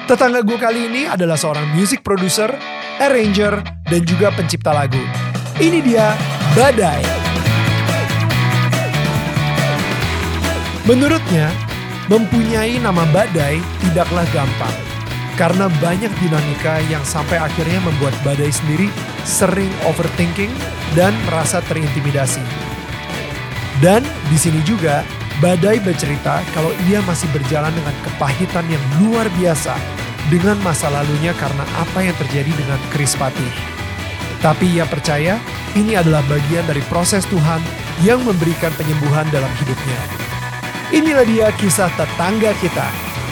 Tetangga gue kali ini adalah seorang music producer, arranger, dan juga pencipta lagu. Ini dia Badai. Menurutnya, mempunyai nama Badai tidaklah gampang. Karena banyak dinamika yang sampai akhirnya membuat Badai sendiri sering overthinking dan merasa terintimidasi. Dan di sini juga Badai bercerita kalau ia masih berjalan dengan kepahitan yang luar biasa dengan masa lalunya karena apa yang terjadi dengan Chris Patih. Tapi ia percaya ini adalah bagian dari proses Tuhan yang memberikan penyembuhan dalam hidupnya. Inilah dia kisah tetangga kita.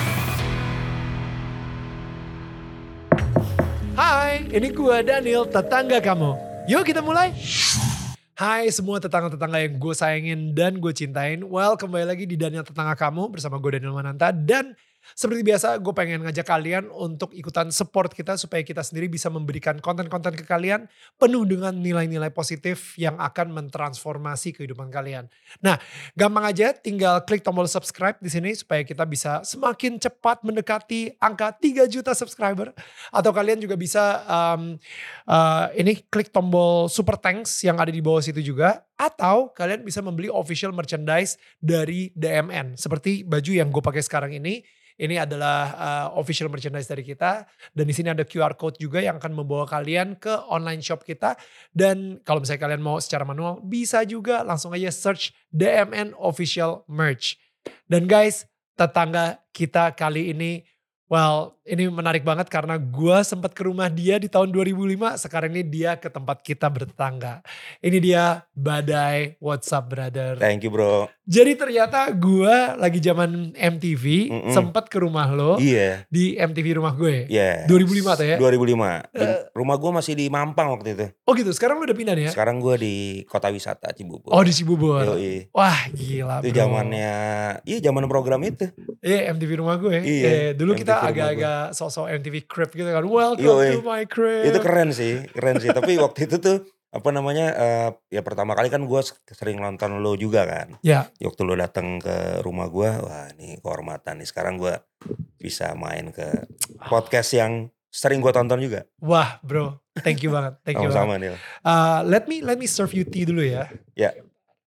Hai, ini gue Daniel, tetangga kamu. Yuk kita mulai. Hai semua tetangga-tetangga yang gue sayangin dan gue cintain. Well, kembali lagi di Daniel Tetangga Kamu bersama gue Daniel Mananta. Dan seperti biasa gue pengen ngajak kalian untuk ikutan support kita supaya kita sendiri bisa memberikan konten-konten ke kalian penuh dengan nilai-nilai positif yang akan mentransformasi kehidupan kalian. Nah, gampang aja tinggal klik tombol subscribe di sini supaya kita bisa semakin cepat mendekati angka 3 juta subscriber. Atau kalian juga bisa ini klik tombol super thanks yang ada di bawah situ juga. Atau kalian bisa membeli official merchandise dari DMN. Seperti baju yang gue pakai sekarang ini. Ini adalah official merchandise dari kita. Dan di sini ada QR code juga yang akan membawa kalian ke online shop kita. Dan kalau misalnya kalian mau secara manual, bisa juga langsung aja search DMN official merch. Dan guys, tetangga kita kali ini, well, ini menarik banget karena gue sempat ke rumah dia di tahun 2005. Sekarang ini dia ke tempat kita bertetangga. Ini dia Badai. What's up brother? Thank you bro. Jadi ternyata gue lagi zaman MTV sempat ke rumah lo. Iya. Di MTV rumah gue. Iya. 2005 tuh ya? 2005. Rumah gue masih di Mampang waktu itu. Oh gitu, sekarang lo udah pindah nih ya? Sekarang gue di kota wisata Cibubur. Oh di Cibubur. Yoi. Wah gila itu bro. zamannya, iya zaman program itu. Iya MTV rumah gue. Iya. Dulu MTV kita rumah agak-agak sosok MTV crib gitu kan. Welcome to Yoi. my crib. Itu keren sih. Tapi waktu itu tuh apa namanya, ya pertama kali kan gue sering nonton lo juga kan. Ya. Waktu lo datang ke rumah gue, wah ini kehormatan nih. Sekarang gue bisa main ke podcast yang sering gue tonton juga. Wah bro, thank you banget. Thank you Sama-sama banget. Neil. Let me serve you tea dulu ya. Ya.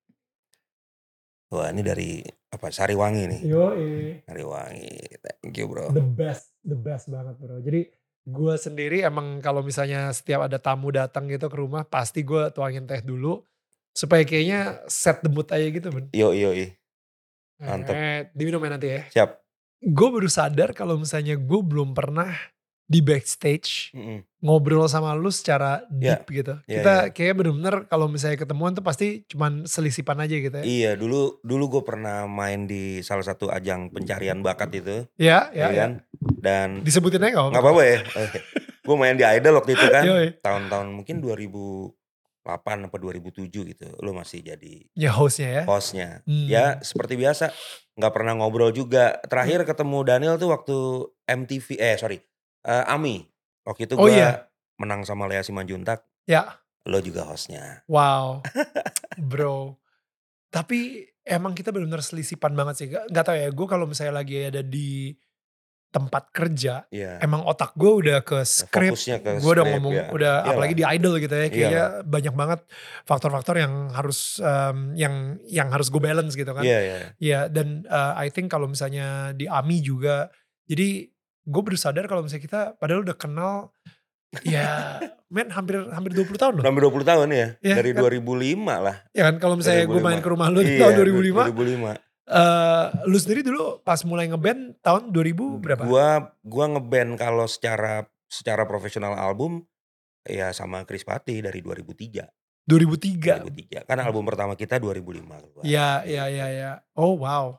Wah ini dari apa, Sariwangi nih. Yoi. Sariwangi, thank you bro. The best banget bro. Jadi gue sendiri emang kalau misalnya setiap ada tamu datang gitu ke rumah, pasti gue tuangin teh dulu. Supaya kayaknya set the mood aja gitu men. Yoi. Mantap. Diminum ya nanti ya. Siap. Gue baru sadar kalau misalnya gue belum pernah di backstage ngobrol sama lu secara deep gitu. Kita kayaknya bener-bener kalau misalnya ketemuan tuh pasti cuman selisipan aja gitu ya. Iya, dulu gue pernah main di salah satu ajang pencarian bakat itu. Iya. Kan? Dan disebutin aja gak apa-apa ya. Gue main di Idol waktu itu kan. Tahun-tahun mungkin 2008 atau 2007 gitu. Lu masih jadi hostnya ya. Hostnya. Ya seperti biasa. Gak pernah ngobrol juga. Terakhir ketemu Daniel tuh waktu MTV. AMI. Waktu itu gue menang sama Lea Simanjuntak. Ya. Lo juga hostnya. Wow. Bro. Tapi emang kita benar-benar selisipan banget sih. Gak tau ya, gue kalau misalnya lagi ada di tempat kerja, emang otak gue udah ke script. Gue udah ngomong, apalagi di Idol gitu ya. Kayaknya banyak banget faktor-faktor yang harus yang harus gue balance gitu kan. Iya. Dan I think kalau misalnya di AMI juga, jadi gue baru sadar kalau misalnya kita padahal udah kenal ya men hampir 20 tahun loh. Hampir 20 tahun ya. Dari kan? 2005 lah. Ya kan kalau misalnya gue main ke rumah lu di tahun 2005. Lu sendiri dulu pas mulai ngeband tahun 2000 berapa? Gua ngeband kalau secara profesional album ya sama Chris Patih dari 2003. 2003. Kan album pertama kita 2005. Iya. Oh wow.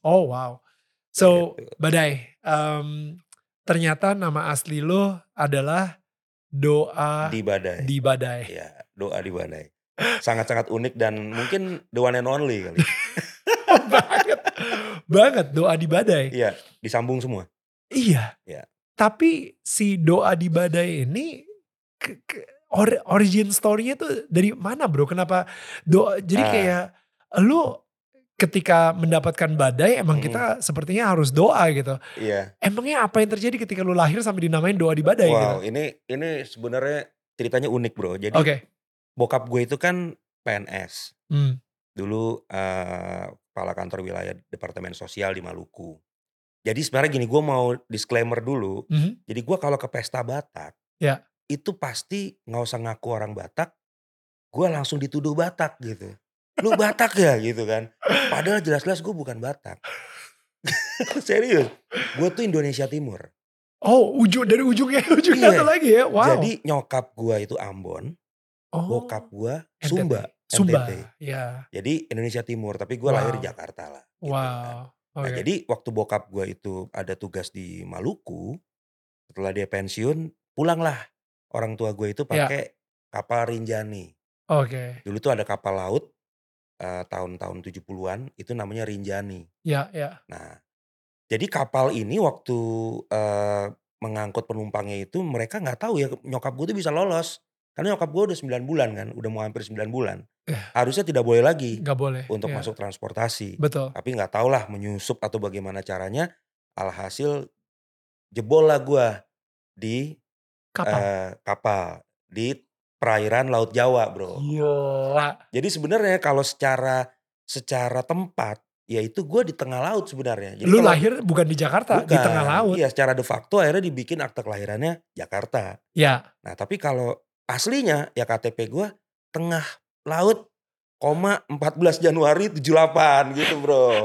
So gitu. Badai. Ternyata nama asli lo adalah Doa di Badai. Ya, Doa di Badai. Sangat-sangat unik dan mungkin the one and only kali. banget Doa di Badai. Iya, disambung semua. Iya. Ya. Tapi si Doa di Badai ini origin story-nya tuh dari mana bro? Kenapa doa? Jadi kayak lu ketika mendapatkan badai emang Mhm. kita sepertinya harus doa gitu. Iya. Emangnya apa yang terjadi ketika lu lahir sampai dinamain doa di badai gitu? Wow, ini sebenarnya ceritanya unik, Bro. Jadi Oke. bokap gue itu kan PNS. Mmm. Dulu, kepala kantor wilayah departemen sosial di Maluku. Jadi sebenarnya gini, gue mau disclaimer dulu. Mhm. Jadi gue kalau ke pesta Batak, Ya. itu pasti nggak usah ngaku orang Batak, gue langsung dituduh Batak gitu. "Lu Batak ya?" Gitu kan. Padahal jelas-jelas gue bukan Batak. Serius, gue tuh Indonesia Timur. Oh, dari ujungnya ujungnya satu Iya, lagi ya? Wow. jadi nyokap gue itu Ambon, bokap Oh, gue Sumba, NTT. NTT. Sumba, ya. Jadi Indonesia Timur, tapi gue lahir di Wow, Jakarta lah, gitu kan. wow, Nah oke. jadi waktu bokap gue itu ada tugas di Maluku, setelah dia pensiun, pulanglah orang tua gue itu Ya, pakai kapal Rinjani. oke. Dulu tuh ada kapal laut, tahun-tahun 70-an, itu namanya Rinjani. Ya, ya. Nah, jadi kapal ini waktu, mengangkut penumpangnya itu mereka nggak tahu ya nyokap gue tuh bisa lolos. Karena nyokap gue udah 9 bulan kan, udah mau hampir 9 bulan. Eh, Harusnya tidak boleh lagi nggak boleh, untuk ya. masuk transportasi. Betul. Tapi nggak tahulah menyusup atau bagaimana caranya, alhasil jebol lah gue di, Kapal? kapal, di perairan Laut Jawa, Bro. Gila. Jadi sebenarnya kalau secara secara tempat, ya itu gue di tengah laut sebenarnya. Jadi Lu kalau lahir bukan di Jakarta, di tengah bukan, laut? iya secara de facto akhirnya dibikin akte kelahirannya Jakarta. Ya. Nah tapi kalau aslinya ya KTP gue tengah laut, koma 14 Januari 78 gitu, Bro.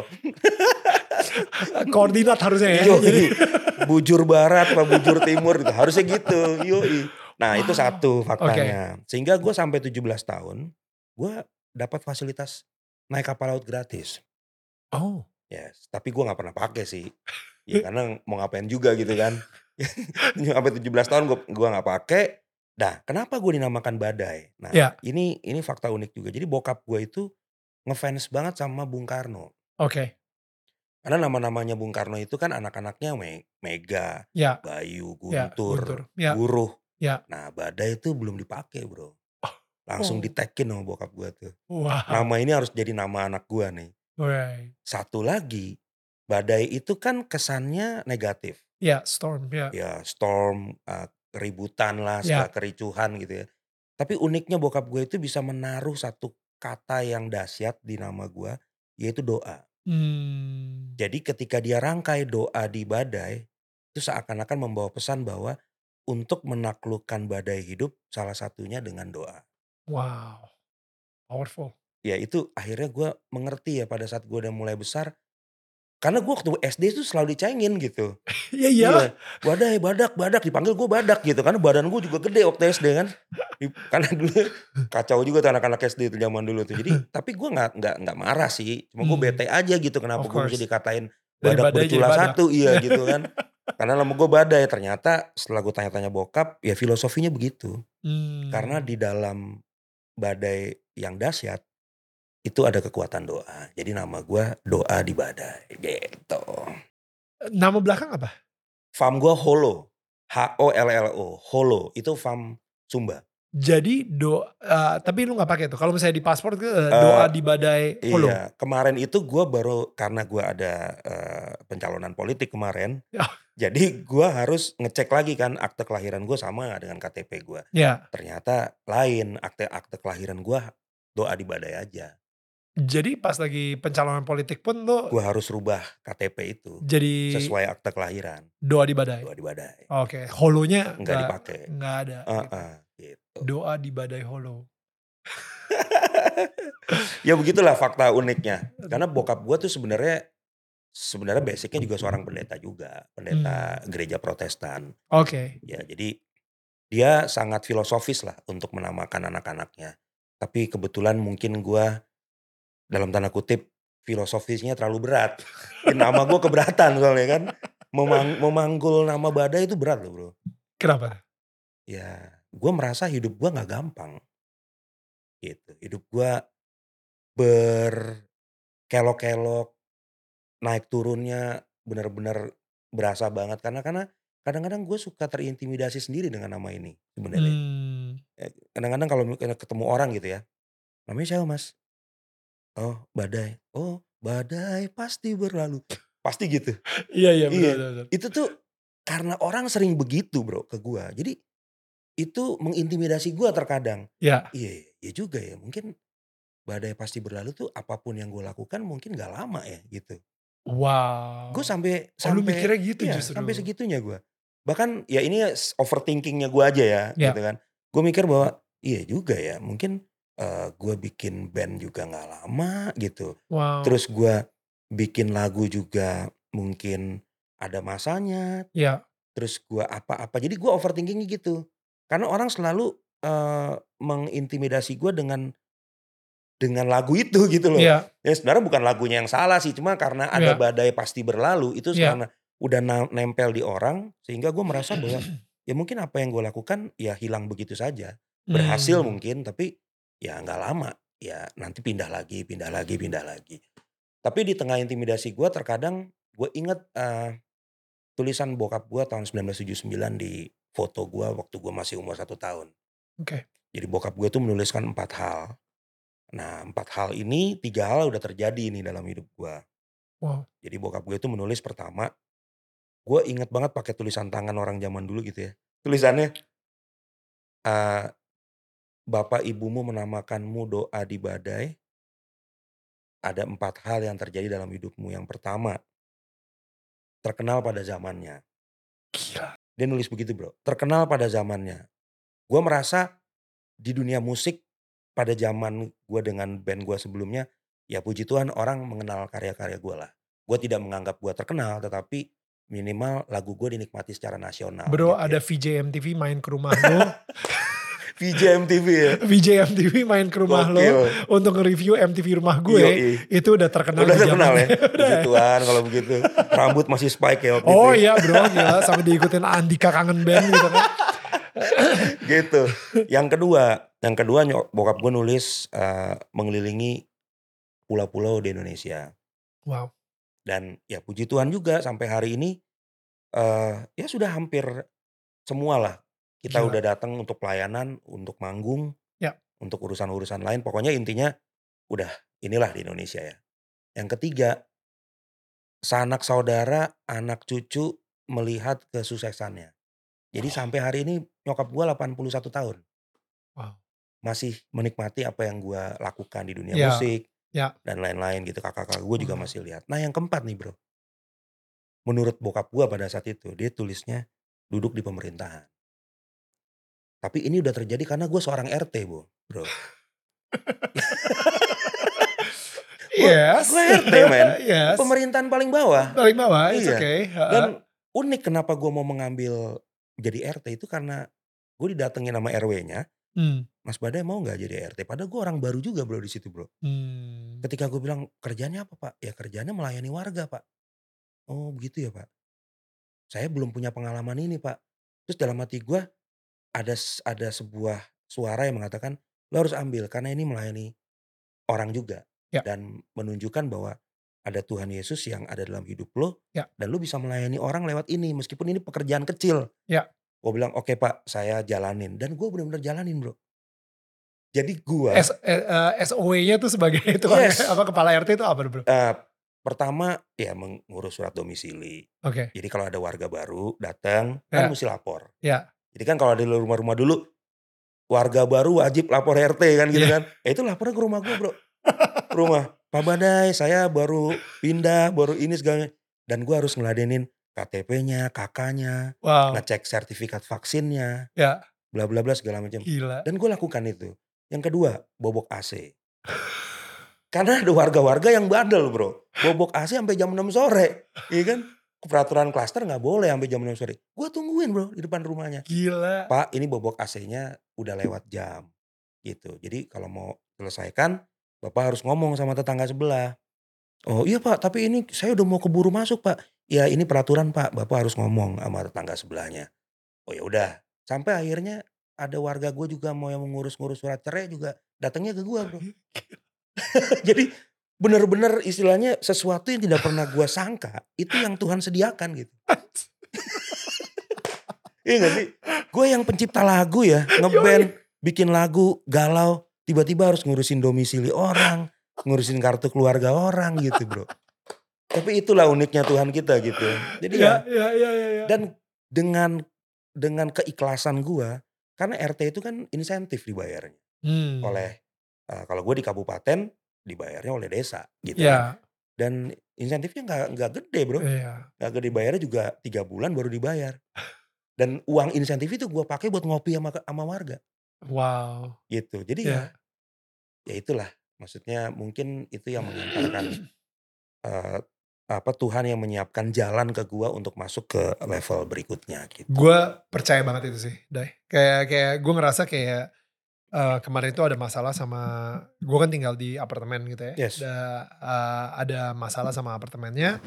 Koordinat harusnya ya, jadi Yoi, bujur barat apa bujur timur gitu, harusnya gitu, yoi. Nah itu wow, satu oke. faktanya. Sehingga gue sampai 17 tahun, gue dapat fasilitas naik kapal laut gratis. Oh. Yes, tapi gue nggak pernah pakai sih. Ya karena mau ngapain juga gitu kan. Sampai 17 tahun gua nggak pakai. Nah, kenapa gue dinamakan Badai? Nah, Ya, ini fakta unik juga. Jadi bokap gue itu ngefans banget sama Bung Karno. oke. Karena nama-namanya Bung Karno itu kan anak-anaknya Mega, Ya, Bayu, ya, Guntur, Guntur. Ya, Guruh. ya. Nah, Badai itu belum dipakai, Bro. Langsung Oh, ditekin sama bokap gue tuh. wow. Nama ini harus jadi nama anak gue nih. Right. Satu lagi, badai itu kan kesannya negatif. Ya, storm, ya. Ya storm, keributan lah, segala Ya. kericuhan gitu ya. Tapi uniknya bokap gue itu bisa menaruh satu kata yang dahsyat di nama gue, yaitu doa. Mmm. Jadi ketika dia rangkai doa di badai, itu seakan-akan membawa pesan bahwa untuk menaklukkan badai hidup salah satunya dengan doa. Wow, powerful. Ya itu akhirnya gue mengerti ya pada saat gue udah mulai besar, karena gue waktu SD itu selalu dicengin gitu. Ya iyalah. Iya, "Badai, badak, badak," dipanggil gue badak gitu, karena badan gue juga gede waktu SD kan. Karena dulu kacau juga tuh anak-anak SD itu zaman dulu tuh. Jadi tapi gue nggak marah sih, cuma gue Mmm, bete aja gitu kenapa of gue mesti course. dikatain Dari badak badai jadi bercula badak. satu, iya gitu kan. Karena nama gue Badai, ternyata setelah gue tanya-tanya bokap, ya filosofinya begitu. Karena Mmm. di dalam badai yang dahsyat, itu ada kekuatan doa. Jadi nama gue Doa di Badai, gitu. Nama belakang apa? Fam gue Holo, Hollo, Holo, itu fam Sumba. Jadi tapi lu nggak pakai tuh, kalau misalnya di paspor doa Eee, di badai Holo? iya, kemarin itu gue baru karena gue ada, pencalonan politik kemarin, jadi gue harus ngecek lagi kan akte kelahiran gue sama nggak dengan KTP gue. Ya, Ternyata lain, akte kelahiran gue Doa di Badai aja. jadi pas lagi pencalonan politik pun lu Gue harus rubah KTP itu, jadi sesuai akte kelahiran, doa di badai? Doa di Badai. Oke, holonya Nggak dipakai. nggak ada gitu. Heeh, gitu. Doa di badai holo. Ya begitulah fakta uniknya. Karena bokap gue tuh sebenarnya basicnya juga seorang pendeta juga, pendeta Mmm, gereja Protestan. oke. Ya jadi dia sangat filosofis lah untuk menamakan anak-anaknya. Tapi kebetulan mungkin gue dalam tanda kutip filosofisnya terlalu berat. Nama gue keberatan soalnya kan. Memanggul nama Badai itu berat loh, Bro. Kenapa? Ya gue merasa hidup gue nggak gampang gitu. Hidup gue berkelok-kelok, naik turunnya benar-benar berasa banget karena kadang-kadang gue suka terintimidasi sendiri dengan nama ini sebenarnya. Mmm, Kadang-kadang kalau ketemu orang gitu ya, "Namanya siapa Mas?" "Oh Badai." "Oh badai pasti berlalu. Pasti gitu. Iya betul. Itu tuh karena orang sering begitu bro ke gue. Jadi itu mengintimidasi gue terkadang. Iya. Iya juga ya, mungkin badai pasti berlalu tuh apapun yang gue lakukan mungkin gak lama ya gitu. Gue Wow. sampai Lu mikirnya gitu iya, justru. sampai segitunya gue. Bahkan ya ini overthinkingnya gue aja ya gitu kan. Gue mikir bahwa iya juga ya, mungkin gue bikin band juga gak lama gitu. Wow. Terus gue bikin lagu juga mungkin ada masanya. Iya. Terus gue apa-apa, jadi gue overthinkingnya gitu. Karena orang selalu mengintimidasi gue dengan lagu itu gitu loh. Iya. Ya sebenarnya bukan lagunya yang salah sih, cuma karena ada badai pasti berlalu itu Iya. karena udah nempel di orang sehingga gue merasa bahwa ya mungkin apa yang gue lakukan ya hilang begitu saja. Berhasil mungkin tapi ya nggak lama, ya nanti pindah lagi. Tapi di tengah intimidasi gue terkadang gue inget tulisan bokap gue tahun 1979 di foto gue waktu gue masih umur 1 tahun. Oke. Jadi bokap gue tuh menuliskan 4 hal. Nah 4 hal ini 3 hal udah terjadi nih dalam hidup gue. Wow. Jadi bokap gue tuh menulis pertama, gue inget banget pakai tulisan tangan orang zaman dulu gitu ya. Tulisannya, Bapak ibumu menamakanmu doa di badai. Ada 4 hal yang terjadi dalam hidupmu. Yang pertama, terkenal pada zamannya. Gila. Dia nulis begitu bro, terkenal pada zamannya. Gue merasa di dunia musik pada zaman gue dengan band gue sebelumnya, ya puji Tuhan orang mengenal karya-karya gue lah. Gue tidak menganggap gue terkenal, tetapi minimal lagu gue dinikmati secara nasional. Bro gitu ada ya. VJ MTV main ke rumah lo. VJ MTV ya? VJ MTV main ke rumah lo untuk nge-review MTV rumah gue. Itu udah terkenal. Udah terkenal ya? Puji Tuhan kalau begitu. Rambut masih spike ya waktu itu. Oh iya bro, gila sampai diikutin Andika Kangen Band gitu kan. Gitu. Yang kedua bokap gue nulis mengelilingi pulau-pulau di Indonesia. Wow. Dan ya puji Tuhan juga sampai hari ini ya sudah hampir semua lah. Kita udah datang untuk pelayanan, untuk manggung, untuk urusan-urusan lain. Pokoknya intinya udah inilah di Indonesia ya. Yang ketiga, sanak saudara, anak cucu melihat kesuksesannya. Jadi sampai hari ini nyokap gue 81 tahun. Wow. Masih menikmati apa yang gue lakukan di dunia musik dan lain-lain gitu. Kakak-kakak gue juga masih lihat. Nah yang keempat nih bro. Menurut bokap gue pada saat itu, dia tulisnya duduk di pemerintahan. Tapi ini udah terjadi karena gue seorang RT bro. Yes. Gue RT men. Yes. Pemerintahan paling bawah. Paling bawah, it's iya. okay. Dan unik kenapa gue mau mengambil jadi RT itu karena gue didatengin sama RW-nya. Mas Badai mau gak jadi RT? Padahal gue orang baru juga bro di situ bro. Ketika gue bilang kerjanya apa pak? Ya kerjanya melayani warga pak. Oh begitu ya pak. Saya belum punya pengalaman ini pak. Terus dalam hati gue ada sebuah suara yang mengatakan lo harus ambil karena ini melayani orang juga. Dan menunjukkan bahwa ada Tuhan Yesus yang ada dalam hidup lo. Dan lo bisa melayani orang lewat ini meskipun ini pekerjaan kecil. Gue bilang oke pak saya jalanin. Dan gue benar-benar jalanin bro. Jadi gue SOW-nya tuh sebagai itu kepala RT itu apa bro? Pertama ya mengurus surat domisili. Jadi kalau ada warga baru datang kan mesti lapor. Jadi kan kalau ada rumah-rumah dulu warga baru wajib lapor RT kan gitu kan. Itu lapornya ke rumah gue bro. Rumah Pak Badai saya baru pindah baru ini segala. Dan gue harus ngeladenin KTP-nya, KK-nya, ngecek sertifikat vaksinnya, bla bla bla segala macam. Dan gue lakukan itu. Yang kedua, bobok AC. Karena ada warga-warga yang bandel bro. Bobok AC sampai jam 6 sore. Iya kan? Peraturan klaster gak boleh sampai jam 6 sore. Gue tungguin bro di depan rumahnya. Gila. Pak ini bobok AC-nya udah lewat jam. Gitu. Jadi kalau mau selesaikan, Bapak harus ngomong sama tetangga sebelah. Oh iya pak, tapi ini saya udah mau keburu masuk pak. Ya ini peraturan pak, Bapak harus ngomong sama tetangga sebelahnya. Oh ya udah. Sampai akhirnya ada warga gue juga mau yang mengurus-ngurus surat cerai juga datangnya ke gue bro. Jadi benar-benar istilahnya sesuatu yang tidak pernah gue sangka itu yang Tuhan sediakan gitu. Iya gak sih? Gue yang pencipta lagu ya, ngeband, bikin lagu, galau, tiba-tiba harus ngurusin domisili orang, ngurusin kartu keluarga orang gitu bro. Tapi itulah uniknya Tuhan kita gitu. Jadi ya. Dan dengan keikhlasan gue, karena RT itu kan insentif dibayarnya oleh kalau gue di kabupaten dibayarnya oleh desa gitu kan. Dan insentifnya nggak gede bro, nggak gede, bayarnya juga 3 bulan baru dibayar. Dan uang insentif itu gue pakai buat ngopi sama warga. Wow. Gitu. Jadi ya itulah. Maksudnya mungkin itu yang mengantarkan Tuhan yang menyiapkan jalan ke gue untuk masuk ke level berikutnya gitu. Gue percaya banget itu sih, Day. Kayak gue ngerasa kayak kemarin itu ada masalah sama, gue kan tinggal di apartemen gitu ya. Yes. Ada masalah sama apartemennya.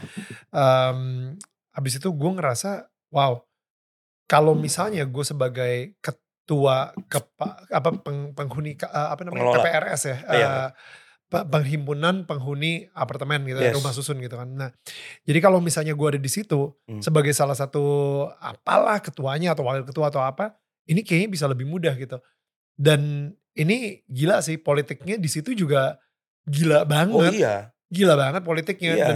Habis itu gue ngerasa, wow, kalau misalnya gue sebagai ketua penghuni PPRS ya, penghimpunan penghuni apartemen gitu, rumah susun gitu kan. Nah, jadi kalau misalnya gue ada di situ sebagai salah satu apalah ketuanya atau wakil ketua atau apa, ini kayaknya bisa lebih mudah gitu. Dan ini gila sih, politiknya di situ juga gila banget. Oh iya. Gila banget politiknya. Iya.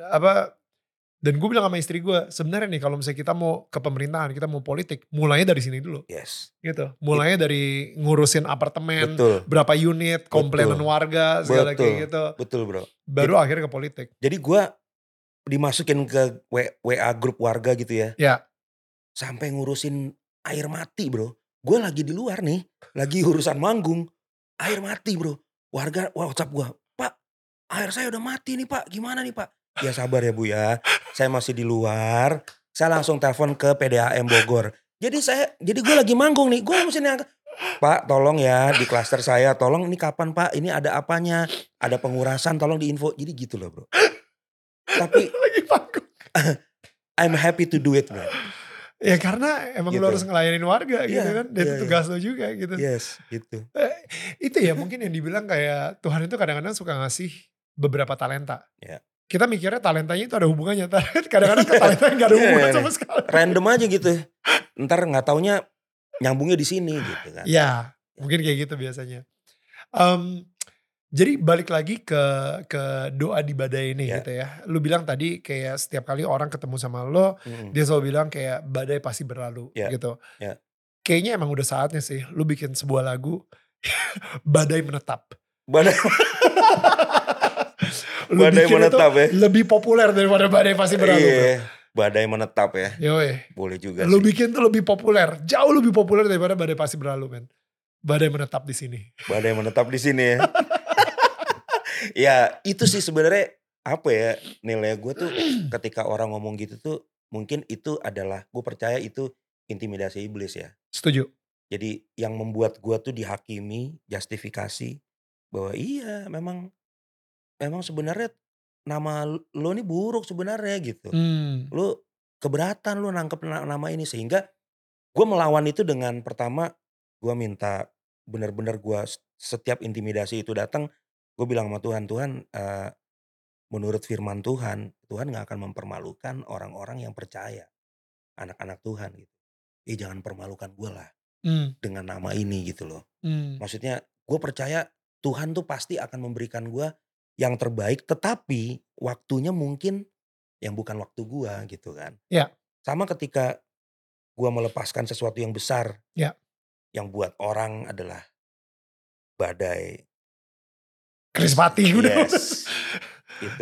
Dan gue bilang sama istri gue, sebenarnya nih kalau misalnya kita mau ke pemerintahan, kita mau politik, mulainya dari sini dulu. Yes. Gitu. Mulainya dari ngurusin apartemen, berapa unit, komplainan warga, segala kayak gitu. Betul bro. Baru akhirnya ke politik. Jadi gue dimasukin ke WA grup warga gitu ya. Ya. Sampai ngurusin air mati bro. Gue lagi di luar nih, lagi urusan manggung, air mati bro. Warga WhatsApp gue, Pak, air saya udah mati nih Pak, gimana nih Pak? Ya sabar ya Bu ya, saya masih di luar. Saya langsung telepon ke PDAM Bogor. Jadi gue lagi manggung nih, gue mesti nih, Pak tolong ya di klaster saya, tolong ini kapan Pak, ini ada apanya, ada pengurasan, tolong diinfo. Jadi gitu loh bro. Tapi lagi manggung. I'm happy to do it bro. Ya karena emang lo harus ngelayanin warga gitu kan. Dan itu tugas lo juga gitu. Yes gitu. Itu ya mungkin yang dibilang kayak Tuhan itu kadang-kadang suka ngasih beberapa talenta. Kita mikirnya talentanya itu ada hubungannya. Kadang-kadang ke talentanya gak ada hubungan sama sekali. Random aja gitu. Ntar gak taunya nyambungnya di sini gitu kan. Ya mungkin kayak gitu biasanya. Jadi balik lagi ke doa di badai ini gitu ya. Lu bilang tadi kayak setiap kali orang ketemu sama lo, dia selalu bilang kayak badai pasti berlalu gitu. Kayaknya emang udah saatnya sih lu bikin sebuah lagu Badai Menetap. Badai menetap ya. Lebih populer daripada badai pasti berlalu. Iya, badai menetap ya. Yoi. Boleh juga lu bikin tuh lebih populer, jauh lebih populer daripada badai pasti berlalu men. Badai menetap di sini. Badai menetap di sini ya. Ya itu sih sebenarnya apa ya nilai gue tuh ketika orang ngomong gitu tuh mungkin itu adalah, gue percaya itu intimidasi iblis ya. Setuju. Jadi yang membuat gue tuh dihakimi, justifikasi bahwa iya memang sebenarnya nama lo nih buruk sebenarnya gitu. Lo keberatan lo nangkep nama ini, sehingga gue melawan itu dengan pertama gue minta benar-benar gue setiap intimidasi itu datang gue bilang sama Tuhan, menurut firman Tuhan gak akan mempermalukan orang-orang yang percaya, anak-anak Tuhan gitu. Jangan permalukan gue lah dengan nama ini gitu loh. Maksudnya gue percaya Tuhan tuh pasti akan memberikan gue yang terbaik, tetapi waktunya mungkin yang bukan waktu gue gitu kan. Sama ketika gue melepaskan sesuatu yang besar, yang buat orang adalah badai Krispati udah. Gitu.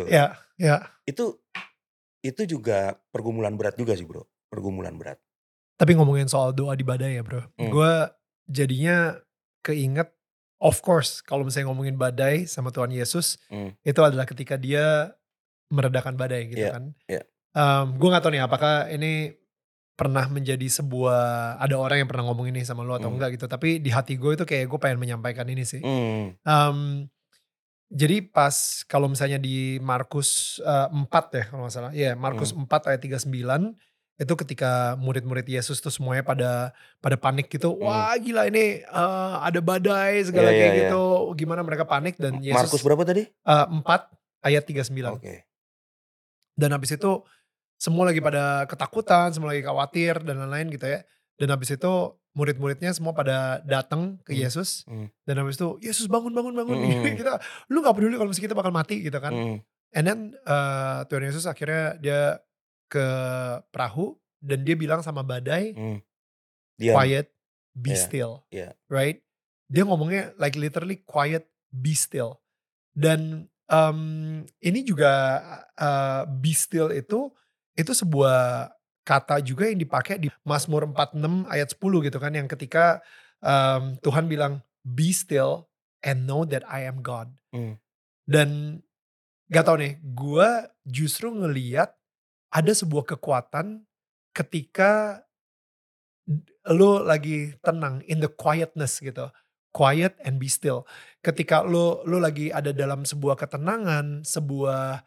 Itu juga pergumulan berat juga sih bro, pergumulan berat. Tapi ngomongin soal doa di badai ya bro, gue jadinya keinget, of course kalau misalnya ngomongin badai sama Tuhan Yesus, itu adalah ketika dia meredakan badai gitu kan. Gue gak tahu nih apakah ini pernah menjadi sebuah, ada orang yang pernah ngomong ini sama lo atau enggak gitu, tapi di hati gue itu kayak gue pengen menyampaikan ini sih. Jadi pas kalau misalnya di Markus 4 ya kalau gak salah, Markus 4 ayat 39, itu ketika murid-murid Yesus tuh semuanya pada panik gitu, wah gila ini ada badai segala kayak gitu, gimana mereka panik dan Yesus. Markus berapa tadi? 4 ayat 39. Dan habis itu semua lagi pada ketakutan, semua lagi khawatir dan lain-lain gitu ya. Dan habis itu murid-muridnya semua pada datang ke Yesus. Dan habis itu, Yesus bangun, bangun, bangun. Kita, lu gak peduli kalau misalnya kita bakal mati gitu kan. And then Tuhan Yesus akhirnya dia ke perahu dan dia bilang sama badai, quiet, be still. Right? Dia ngomongnya like literally quiet, be still. Dan ini juga be still itu sebuah kata juga yang dipakai di Mazmur 46 ayat 10 gitu kan. Yang ketika Tuhan bilang be still and know that I am God. Dan gak tau nih, gue justru ngeliat ada sebuah kekuatan ketika lo lagi tenang in the quietness gitu. Quiet and be still. Ketika lo lagi ada dalam sebuah ketenangan, sebuah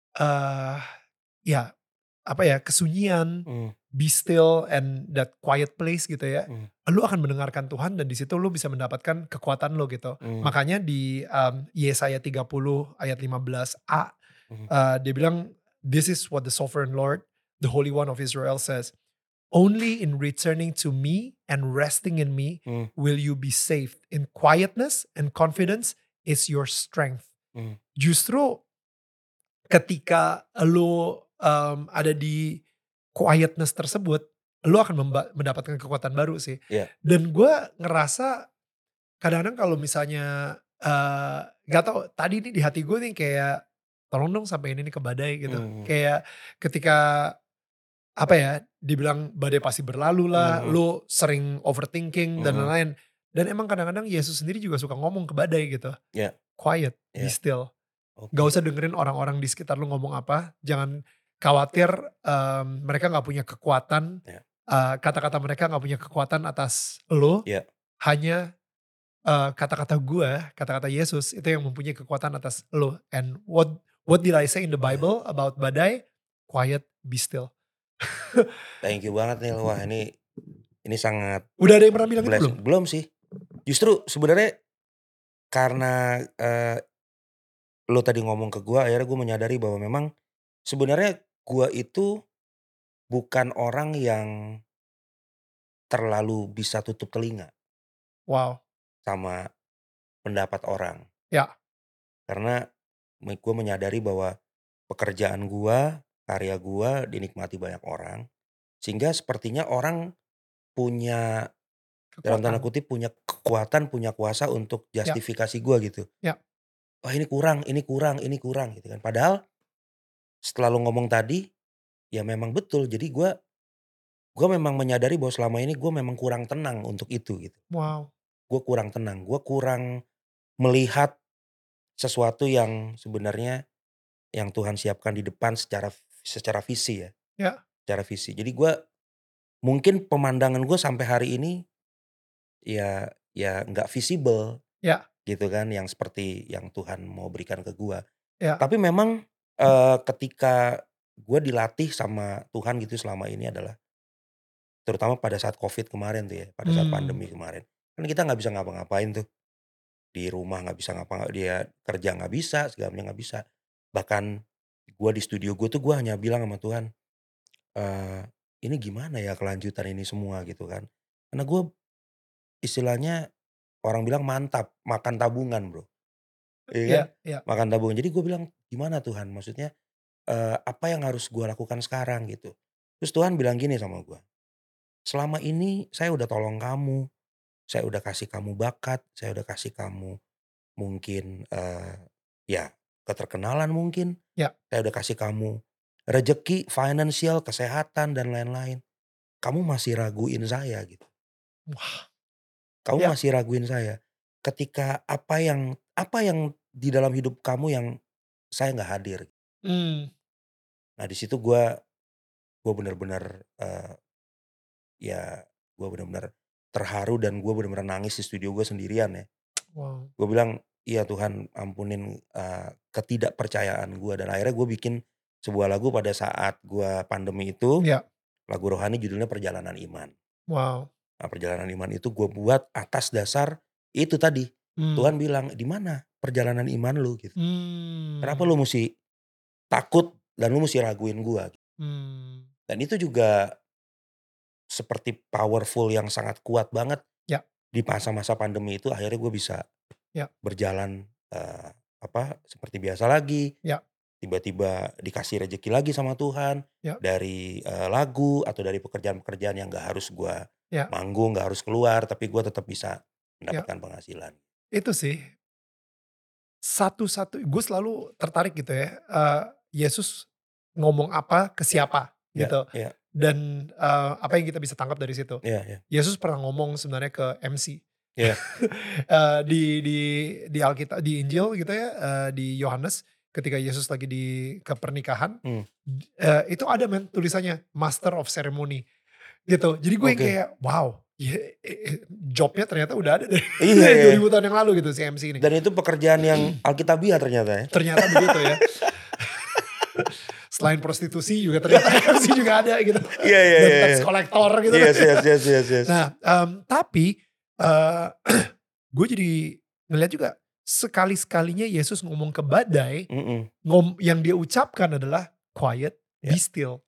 ya apa ya, kesunyian, be still and that quiet place gitu ya. Lo akan mendengarkan Tuhan dan di situ lo bisa mendapatkan kekuatan lo gitu. Makanya di Yesaya 30 ayat 15a dia bilang, this is what the sovereign Lord, the Holy One of Israel says. Only in returning to me and resting in me will you be saved. In quietness and confidence is your strength. Justru ketika lo ada di quietness tersebut, lo akan mendapatkan kekuatan baru sih. Dan gue ngerasa kadang-kadang kalau misalnya gak tau, tadi nih di hati gue nih kayak tolong dong sampein ini ke badai gitu. Kayak ketika apa ya, dibilang badai pasti berlalu lah, lo sering overthinking dan lain-lain. Dan emang kadang-kadang Yesus sendiri juga suka ngomong ke badai gitu. Quiet, be still. Gak usah dengerin orang-orang di sekitar lo ngomong apa. Jangan khawatir mereka gak punya kekuatan. Kata-kata mereka gak punya kekuatan atas lo. Hanya kata-kata gue, kata-kata Yesus itu yang mempunyai kekuatan atas lo. And what did I say in the Bible about badai? Quiet, be still. Thank you banget nih, wah ini sangat. Udah ada yang pernah bilang itu belum? Belum sih. Justru sebenarnya karena lo tadi ngomong ke gue, akhirnya gue menyadari bahwa memang sebenarnya gue itu bukan orang yang terlalu bisa tutup telinga. Wow. Sama pendapat orang. Karena gue menyadari bahwa pekerjaan gue, karya gue dinikmati banyak orang. Sehingga sepertinya orang punya, dalam tanda kutip, punya kekuatan, punya kuasa untuk justifikasi gue gitu. Wah ini kurang gitu kan. Padahal setelah lo ngomong tadi, ya memang betul. Jadi gue memang menyadari bahwa selama ini gue memang kurang tenang untuk itu gitu. Wow. Gue kurang tenang, gue kurang melihat sesuatu yang sebenarnya yang Tuhan siapkan di depan secara visi ya. Secara visi. Jadi gue mungkin pemandangan gue sampai hari ini ya nggak visible. Gitu kan, yang seperti yang Tuhan mau berikan ke gue. Tapi memang ketika gue dilatih sama Tuhan gitu selama ini adalah terutama pada saat COVID kemarin tuh ya, pada saat pandemi kemarin. Kan kita nggak bisa ngapa-ngapain tuh. Di rumah nggak bisa dia kerja nggak bisa, segalanya nggak bisa. Bahkan gue di studio gue tuh gue hanya bilang sama Tuhan, ini gimana ya kelanjutan ini semua gitu kan. Karena gue istilahnya orang bilang mantap, makan tabungan bro. Iya kan? Makan tabungan. Jadi gue bilang gimana Tuhan, maksudnya apa yang harus gue lakukan sekarang gitu. Terus Tuhan bilang gini sama gue, selama ini saya udah tolong kamu, saya udah kasih kamu bakat, saya udah kasih kamu mungkin ya keterkenalan mungkin. Saya udah kasih kamu rejeki, finansial, kesehatan dan lain-lain. Kamu masih raguin saya gitu. Wah. Kamu masih raguin saya. Ketika apa yang di dalam hidup kamu yang saya nggak hadir. Nah di situ gue benar-benar gue benar-benar terharu dan gue benar-benar nangis di studio gue sendirian ya. Wow. Gue bilang, iya Tuhan ampunin ketidakpercayaan gue. Dan akhirnya gue bikin sebuah lagu pada saat gue pandemi itu. Lagu rohani judulnya Perjalanan Iman. Wow. Nah, Perjalanan Iman itu gue buat atas dasar itu tadi. Tuhan bilang, di mana perjalanan iman lu gitu. Kenapa lu mesti takut dan lu mesti raguin gue. Dan itu juga seperti powerful yang sangat kuat banget. Ya. Di masa-masa pandemi itu akhirnya gue bisa berjalan seperti biasa lagi. Ya. Tiba-tiba dikasih rezeki lagi sama Tuhan. Dari lagu atau dari pekerjaan-pekerjaan yang gak harus gue manggung, gak harus keluar. Tapi gue tetap bisa mendapatkan penghasilan. Itu sih. Gue selalu tertarik gitu ya. Yesus ngomong apa ke siapa gitu. Dan apa yang kita bisa tangkap dari situ. Yesus pernah ngomong sebenarnya ke MC. Di Alkitab, di Injil gitu ya, di Yohanes ketika Yesus lagi ke pernikahan, itu ada tulisannya Master of Ceremony gitu. Jadi gue yang kayak wow, jobnya ternyata udah ada dari 2000 tahun yang lalu gitu si MC ini. Dan itu pekerjaan yang alkitabiah ternyata ya. Ternyata begitu ya. Selain prostitusi juga ternyata MC juga ada gitu. Dan tax collector gitu. Yes. Nah tapi gue jadi ngeliat juga sekali-sekalinya Yesus ngomong ke badai, yang dia ucapkan adalah quiet, be still.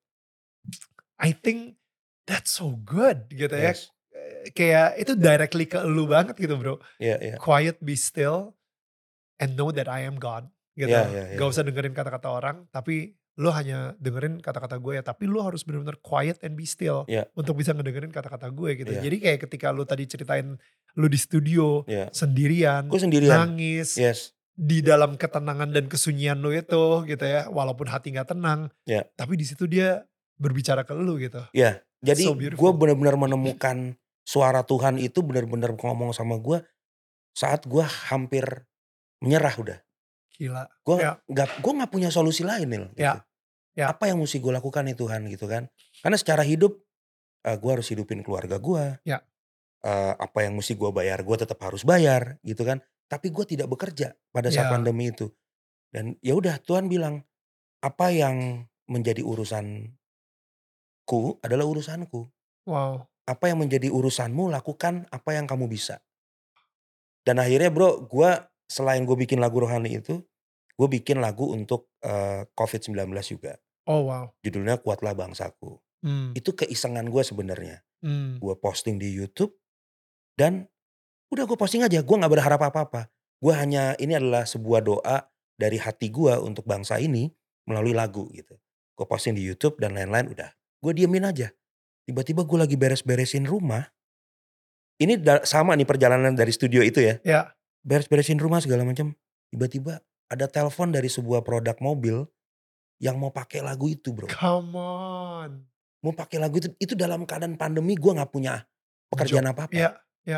I think that's so good gitu ya. Kayak itu directly ke lu banget gitu bro. Quiet, be still, and know that I am God gitu. Gak usah dengerin kata-kata orang, tapi lu hanya dengerin kata-kata gue ya. Tapi lu harus benar-benar quiet and be still untuk bisa ngedengerin kata-kata gue gitu. Jadi kayak ketika lu tadi ceritain lu di studio sendirian, nangis di dalam ketenangan dan kesunyian lu itu gitu ya. Walaupun hati gak tenang, tapi di situ dia berbicara ke lu gitu. Jadi gue benar-benar menemukan suara Tuhan itu benar-benar ngomong sama gue saat gue hampir menyerah udah. Gila. Gue gak punya solusi lain nih. Gitu. Apa yang mesti gue lakukan nih Tuhan gitu kan. Karena secara hidup gue harus hidupin keluarga gue. Apa yang mesti gue bayar gue tetap harus bayar gitu kan. Tapi gue tidak bekerja pada saat pandemi itu. Dan ya udah Tuhan bilang apa yang menjadi urusanku adalah urusanku. Wow. Apa yang menjadi urusanmu lakukan apa yang kamu bisa. Dan akhirnya bro gue selain gue bikin lagu rohani itu, gue bikin lagu untuk COVID-19 juga. Oh wow. Judulnya Kuatlah Bangsaku. Itu keisengan gue sebenarnya. Gue posting di YouTube dan udah gue posting aja. Gue gak berharap apa-apa. Gue hanya ini adalah sebuah doa dari hati gue untuk bangsa ini melalui lagu gitu. Gue posting di YouTube dan lain-lain udah. Gue diemin aja. Tiba-tiba gue lagi beres-beresin rumah. Ini sama nih perjalanan dari studio itu ya. Beres-beresin rumah segala macam. Tiba-tiba ada telepon dari sebuah produk mobil yang mau pakai lagu itu bro. Come on. Mau pakai lagu itu dalam keadaan pandemi gue gak punya pekerjaan apa-apa.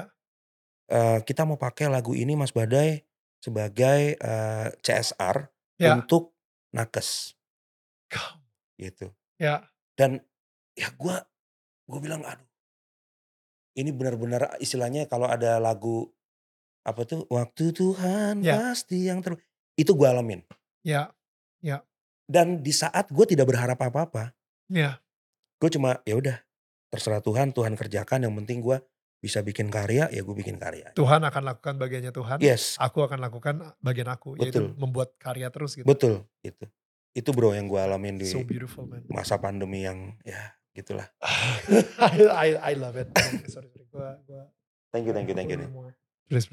Kita mau pakai lagu ini Mas Badai sebagai CSR untuk nakes. Gitu. Dan ya gue bilang aduh. Ini benar-benar istilahnya kalau ada lagu apa tuh waktu Tuhan pasti yang itu gue alamin. Dan di saat gue tidak berharap apa-apa. Gue cuma ya udah terserah Tuhan kerjakan yang penting gue bisa bikin karya ya gue bikin karya. Tuhan akan lakukan bagiannya Tuhan. Aku akan lakukan bagian aku. Betul. Yaitu membuat karya terus gitu. Betul gitu. Itu bro yang gue alamin di masa pandemi yang ya gitulah. I love it. Sorry. Thank you. Please.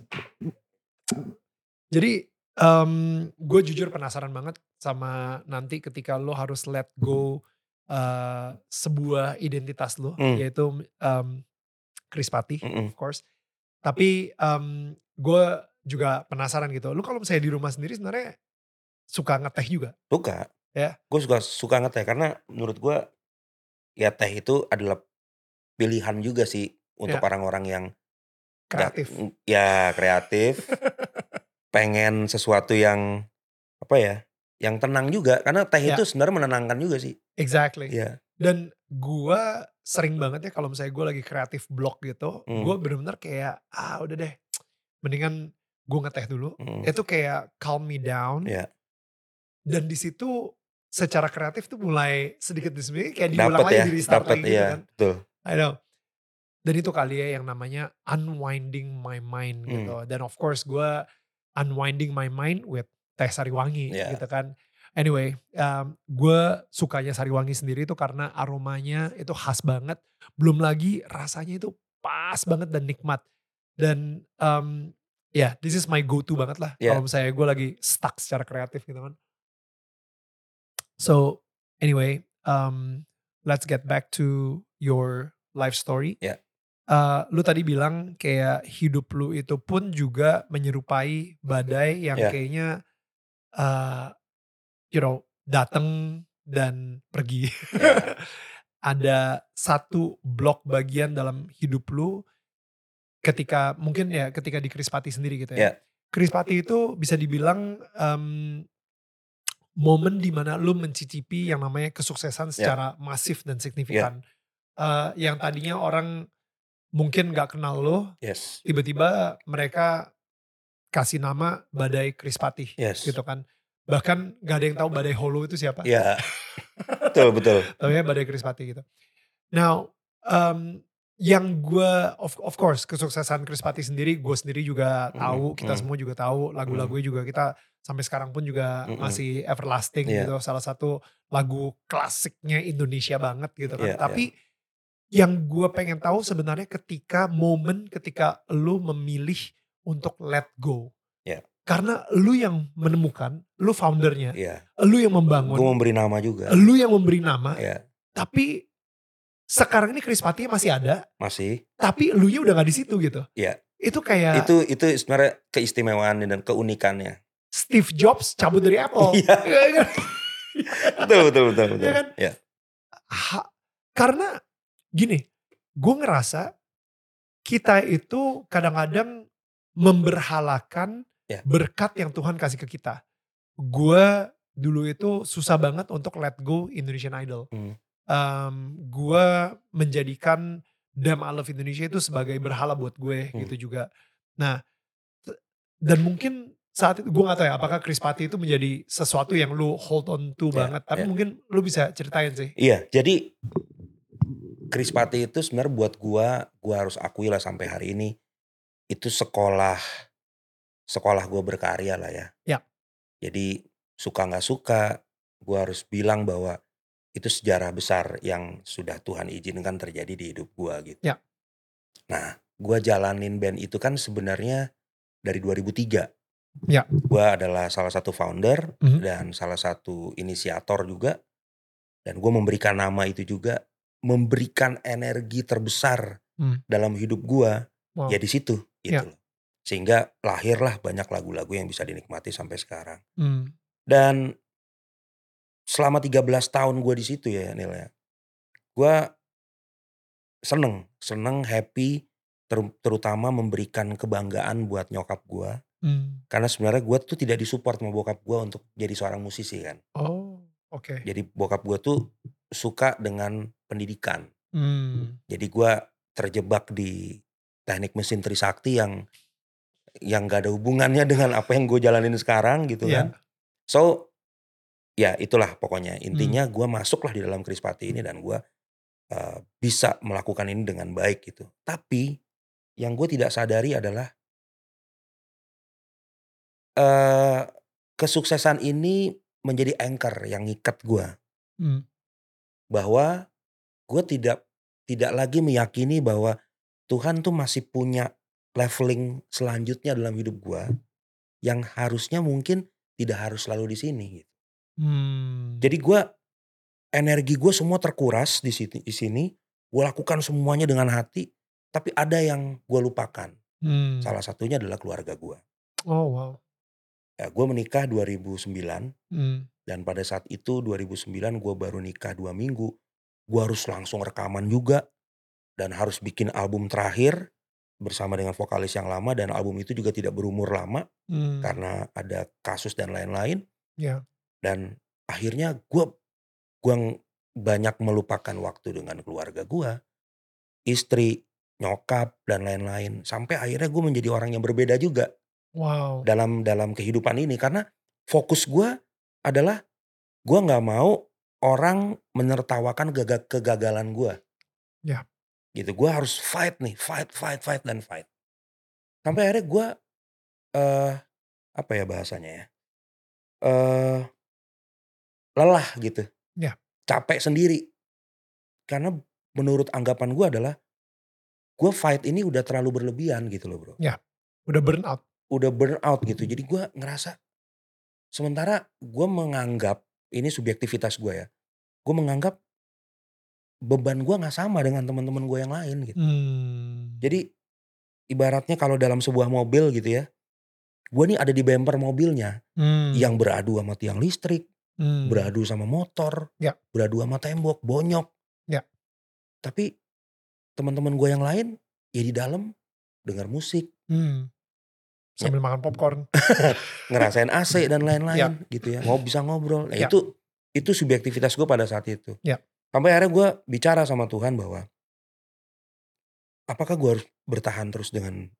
Jadi gue jujur penasaran banget sama nanti ketika lo harus let go sebuah identitas lo, yaitu Chris Patti, of course. Tapi gue juga penasaran gitu. Lo kalau misalnya di rumah sendiri sebenarnya suka ngeteh juga? Suka. Ya. Gue suka ngeteh karena menurut gue ya teh itu adalah pilihan juga sih untuk orang-orang yang kreatif. Kreatif. Pengen sesuatu yang apa ya? Yang tenang juga karena teh itu sebenarnya menenangkan juga sih. Exactly. Dan gue sering banget ya kalau misalnya gue lagi kreatif block gitu, gue bener-bener kayak udah deh, mendingan gue ngeteh dulu. Itu kayak calm me down. Dan di situ secara kreatif tuh mulai sedikit demi sedikit kayak diulang lagi di restart lagi gitu kan. Betul. I know. Dan itu kali ya yang namanya unwinding my mind gitu. Dan of course gue unwinding my mind with teh Sariwangi gitu kan. Anyway, gue sukanya Sariwangi sendiri itu karena aromanya itu khas banget. Belum lagi rasanya itu pas banget dan nikmat. Dan this is my go to banget lah. Ya. Kalau misalnya gue lagi stuck secara kreatif gitu kan. So anyway, let's get back to your life story. Ya. Lu tadi bilang kayak hidup lu itu pun juga menyerupai badai yang Ya. kayaknya datang dan pergi. Ya. Ada satu blok bagian dalam hidup lu ketika mungkin ya ketika di Krispati sendiri gitu ya. Ya. Krispati itu bisa dibilang momen dimana lu mencicipi yang namanya kesuksesan secara masif dan signifikan. Yang tadinya orang mungkin gak kenal lo, Yes. tiba-tiba mereka kasih nama Badai Krispati Yes. gitu kan. Bahkan gak ada yang tahu Badai Holo itu siapa. Iya. Betul. Taunya Badai Krispati gitu. Now, yang gue of course kesuksesan Krispati sendiri, gue sendiri juga tahu, kita semua juga tahu, lagu-lagunya juga kita sampai sekarang pun juga masih everlasting gitu. Salah satu lagu klasiknya Indonesia banget gitu kan. Tapi yang gue pengen tahu sebenarnya ketika lu memilih untuk let go. Karena lu yang menemukan, lu foundernya, lu yang membangun. Gue memberi nama juga. Lu yang memberi nama, tapi sekarang ini Krispati masih ada. Masih. Tapi elunya udah gak di situ gitu. Iya. Itu kayak. Itu sebenarnya keistimewaan dan keunikannya. Steve Jobs cabut dari Apple. Iya. Betul. Ya kan? Ya. Karena gini, gue ngerasa kita itu kadang-kadang memberhalakan berkat yang Tuhan kasih ke kita. Gue dulu itu susah banget untuk let go Indonesian Idol. Gue menjadikan Damn I Love Indonesia itu sebagai berhala buat gue gitu juga. Nah, dan mungkin saat itu gue gak tahu ya apakah Krispati itu menjadi sesuatu yang lu hold on to banget. Tapi mungkin lu bisa ceritain sih. Iya, jadi Krispati itu sebenarnya buat gue harus akui lah sampai hari ini itu sekolah gue berkarya lah ya. Jadi suka gak suka gue harus bilang bahwa itu sejarah besar yang sudah Tuhan izinkan terjadi di hidup gue gitu. Nah, gue jalanin band itu kan sebenarnya dari 2003. Gue adalah salah satu founder dan salah satu inisiator juga. Dan gue memberikan nama itu juga, memberikan energi terbesar dalam hidup gue ya di situ gitu loh. Sehingga lahirlah banyak lagu-lagu yang bisa dinikmati sampai sekarang. Dan selama 13 tahun gue di situ ya Nil ya. Gue seneng, happy, terutama memberikan kebanggaan buat nyokap gue. Karena sebenarnya gue tuh tidak disupport sama bokap gue untuk jadi seorang musisi kan. Jadi bokap gue tuh suka dengan pendidikan. Jadi gue terjebak di teknik mesin Trisakti yang gak ada hubungannya dengan apa yang gue jalanin sekarang gitu kan. So ya itulah pokoknya intinya gue masuklah di dalam Krispati ini dan gue bisa melakukan ini dengan baik gitu. Tapi yang gue tidak sadari adalah kesuksesan ini menjadi anchor yang ngikat gue. Bahwa gue tidak lagi meyakini bahwa Tuhan tuh masih punya leveling selanjutnya dalam hidup gue yang harusnya mungkin tidak harus selalu di sini gitu. Jadi energi gue semua terkuras di sini, gue lakukan semuanya dengan hati, tapi ada yang gue lupakan. Salah satunya adalah keluarga gue. Ya, gue menikah 2009 dan pada saat itu 2009 gue baru nikah 2 minggu, gue harus langsung rekaman juga dan harus bikin album terakhir bersama dengan vokalis yang lama dan album itu juga tidak berumur lama karena ada kasus dan lain-lain. Dan akhirnya gue banyak melupakan waktu dengan keluarga gue, istri, nyokap dan lain-lain. Sampai akhirnya gue menjadi orang yang berbeda juga dalam kehidupan ini. Karena fokus gue adalah gue gak mau orang menertawakan kegagalan gue. Gitu, gue harus fight nih, fight. Sampai akhirnya gue, apa ya bahasanya ya, lelah gitu. Ya. Capek sendiri. Karena menurut anggapan gue adalah gue fight ini udah terlalu berlebihan gitu loh bro. Ya, udah burn out. Udah burn out gitu. Jadi gue ngerasa, sementara gue menganggap, ini subjektivitas gue ya. Gue menganggap beban gue gak sama dengan teman-teman gue yang lain gitu. Jadi ibaratnya kalau dalam sebuah mobil gitu ya. Gue nih ada di bumper mobilnya. Yang beradu sama tiang listrik. Beradu sama motor. Ya. Beradu sama tembok, bonyok. Ya. Tapi teman-teman gue yang lain ya di dalam dengar musik. Sambil makan popcorn. Ngerasain AC dan lain-lain gitu ya. Bisa ngobrol. Nah, itu subjektivitas gue pada saat itu. Ya. Sampai akhirnya gue bicara sama Tuhan bahwa apakah gue harus bertahan terus dengan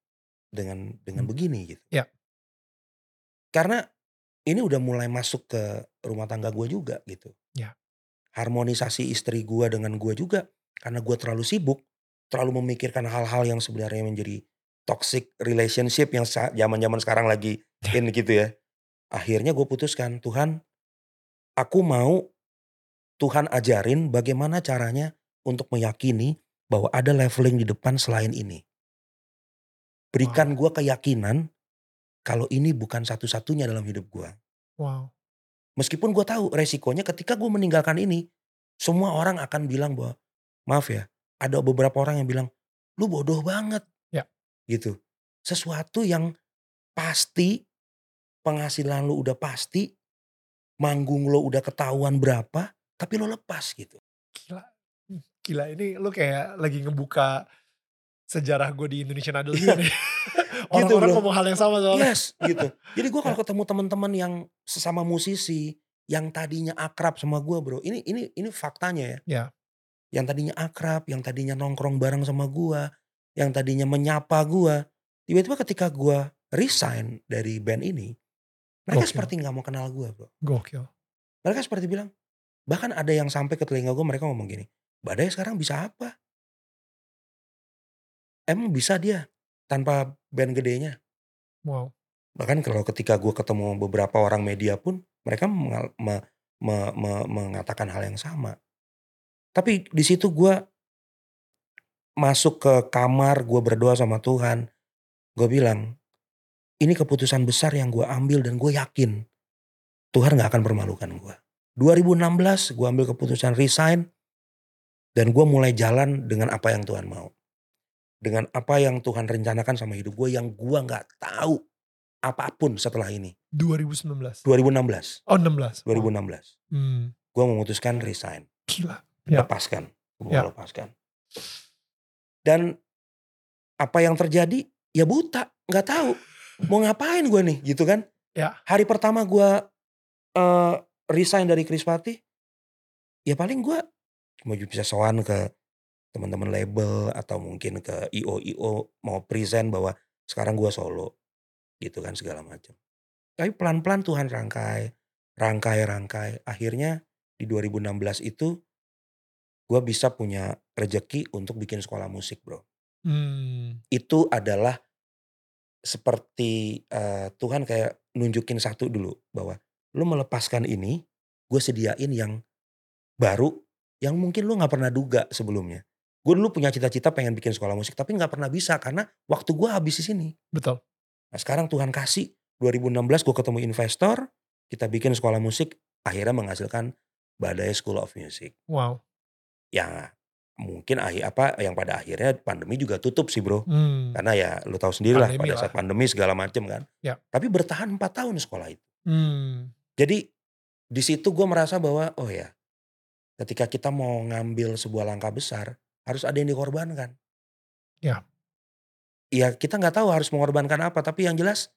begini gitu. Ya. Karena ini udah mulai masuk ke rumah tangga gue juga gitu. Ya. Harmonisasi istri gue dengan gue juga. Karena gue terlalu sibuk. Terlalu memikirkan hal-hal yang sebenarnya menjadi toxic relationship yang zaman-zaman sekarang lagi in gitu ya. Akhirnya gue putuskan, Tuhan, aku mau Tuhan ajarin bagaimana caranya untuk meyakini bahwa ada leveling di depan selain ini. Berikan gue keyakinan kalau ini bukan satu-satunya dalam hidup gue. Wow. Meskipun gue tahu resikonya ketika gue meninggalkan ini, semua orang akan bilang bahwa, maaf ya, ada beberapa orang yang bilang, lu bodoh banget. Ya. Gitu. Sesuatu yang pasti, penghasilan lu udah pasti, manggung lo udah ketahuan berapa, tapi lo lepas gitu. Gila ini lu kayak lagi ngebuka sejarah gue di Indonesian Idol juga nih. Orang-orang gitu, ngomong hal yang sama soalnya. Yes gitu. Jadi gue kalau ketemu teman-teman yang sesama musisi, yang tadinya akrab sama gue bro. Ini faktanya ya. Ya. Yang tadinya akrab, yang tadinya nongkrong bareng sama gue, yang tadinya menyapa gue. Tiba-tiba ketika gue resign dari band ini, mereka seperti gak mau kenal gue bro. Gokil. Mereka seperti bilang, bahkan ada yang sampai ke telinga gue, mereka ngomong gini, Badai sekarang bisa apa? Emang bisa dia tanpa band gedenya? Wow. Bahkan kalau ketika gue ketemu beberapa orang media pun, mereka mengatakan hal yang sama. Tapi di situ gue masuk ke kamar, gue berdoa sama Tuhan. Gue bilang, ini keputusan besar yang gue ambil dan gue yakin Tuhan gak akan permalukan gue. 2016 gue ambil keputusan resign. Dan gue mulai jalan dengan apa yang Tuhan mau. Dengan apa yang Tuhan rencanakan sama hidup gue yang gue gak tahu apapun setelah ini. 2019? 2016. Oh 16? 2016. Gue memutuskan resign. Gila. Lepaskan. Gue lepaskan. Dan apa yang terjadi ya buta. Gak tahu. Mau ngapain gue nih gitu kan. Ya. Hari pertama gue resign dari Krispatih. Ya paling gue cuma bisa sowan ke teman-teman label atau mungkin ke IO mau present bahwa sekarang gue solo gitu kan segala macam. Tapi pelan-pelan Tuhan rangkai. Akhirnya di 2016 itu gue bisa punya rejeki untuk bikin sekolah musik bro. Itu adalah seperti Tuhan kayak nunjukin satu dulu bahwa lu melepaskan ini, gue sediain yang baru yang mungkin lu gak pernah duga sebelumnya. Gue dulu punya cita-cita pengen bikin sekolah musik tapi gak pernah bisa karena waktu gue habis di sini. Betul. Nah sekarang Tuhan kasih 2016 gue ketemu investor, kita bikin sekolah musik, akhirnya menghasilkan Badai School of Music. Wow. Ya mungkin yang pada akhirnya pandemi juga tutup sih bro. Karena ya lu tahu sendiri lah pada saat pandemi segala macam kan. Ya. Tapi bertahan 4 tahun sekolah itu. Jadi di situ gue merasa bahwa oh ya, ketika kita mau ngambil sebuah langkah besar, harus ada yang dikorbankan. Ya. Ya kita gak tahu harus mengorbankan apa, tapi yang jelas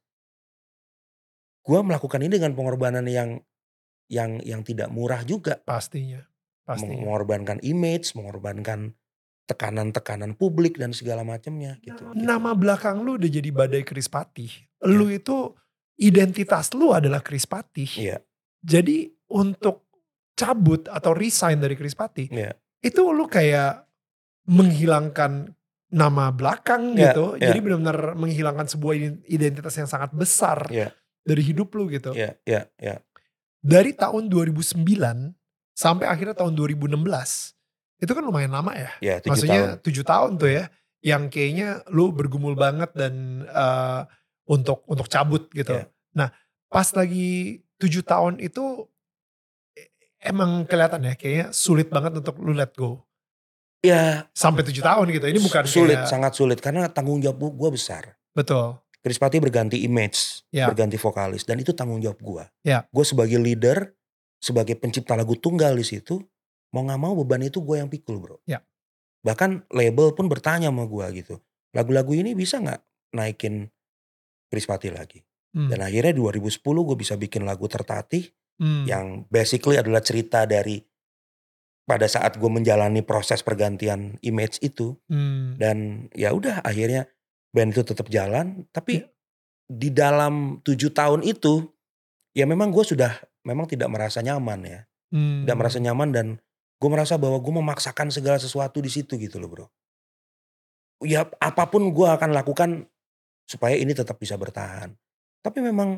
gue melakukan ini dengan pengorbanan yang tidak murah juga. Pastinya. Mengorbankan image, mengorbankan tekanan-tekanan publik dan segala macamnya gitu. Nama belakang lu udah jadi Badai Krispatih. Lu itu identitas lu adalah Krispatih. Iya. Jadi untuk cabut atau resign dari Krispatih, itu lu kayak menghilangkan nama belakang gitu. Jadi benar-benar menghilangkan sebuah identitas yang sangat besar dari hidup lu gitu. dari tahun 2009 sampai akhirnya tahun 2016. Itu kan lumayan lama ya. Ya, 7 Maksudnya tahun. 7 tahun tuh ya. Yang kayaknya lu bergumul banget dan untuk cabut gitu. Ya. Nah pas lagi 7 tahun itu emang kelihatan ya kayaknya sulit banget untuk lu let go. Ya. Sampai 7 tahun gitu. Ini bukan sulit, kayak. sangat sulit karena tanggung jawab gue besar. Betul. Krispatih berganti image, Ya. berganti vokalis, dan itu tanggung jawab gue. Ya. Gue sebagai leader, sebagai pencipta lagu tunggal di situ, mau nggak mau beban itu gue yang pikul, bro. Ya. Bahkan label pun bertanya sama gue gitu, lagu-lagu ini bisa nggak naikin Krispatih lagi? Dan akhirnya 2010 gue bisa bikin lagu Tertatih, yang basically adalah cerita dari pada saat gue menjalani proses pergantian image itu. Dan ya udah akhirnya band itu tetap jalan, tapi di dalam 7 tahun itu ya memang gue sudah memang tidak merasa nyaman ya. Tidak merasa nyaman dan gue merasa bahwa gue memaksakan segala sesuatu di situ gitu loh, bro. Ya apapun gue akan lakukan supaya ini tetap bisa bertahan. Tapi memang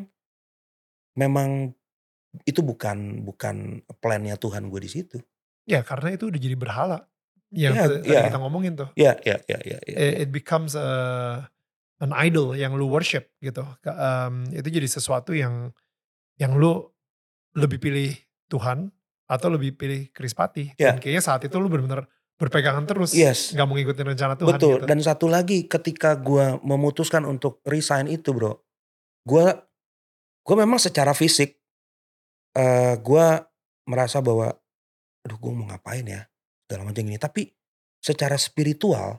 itu bukan plannya Tuhan gue di situ. Ya karena itu udah jadi berhala. Yang tadi kita ngomongin tuh. Ya. It becomes an idol yang lu worship gitu. Itu jadi sesuatu yang lu lebih pilih Tuhan atau lebih pilih Krispatih. Dan kayaknya saat itu lu benar-benar berpegangan terus. Yes. Gak mau ngikutin rencana Tuhan. Betul. Gitu. Dan satu lagi ketika gue memutuskan untuk resign itu, bro. Gue memang secara fisik gue merasa bahwa aduh gue mau ngapain ya dalam macam ini. Tapi secara spiritual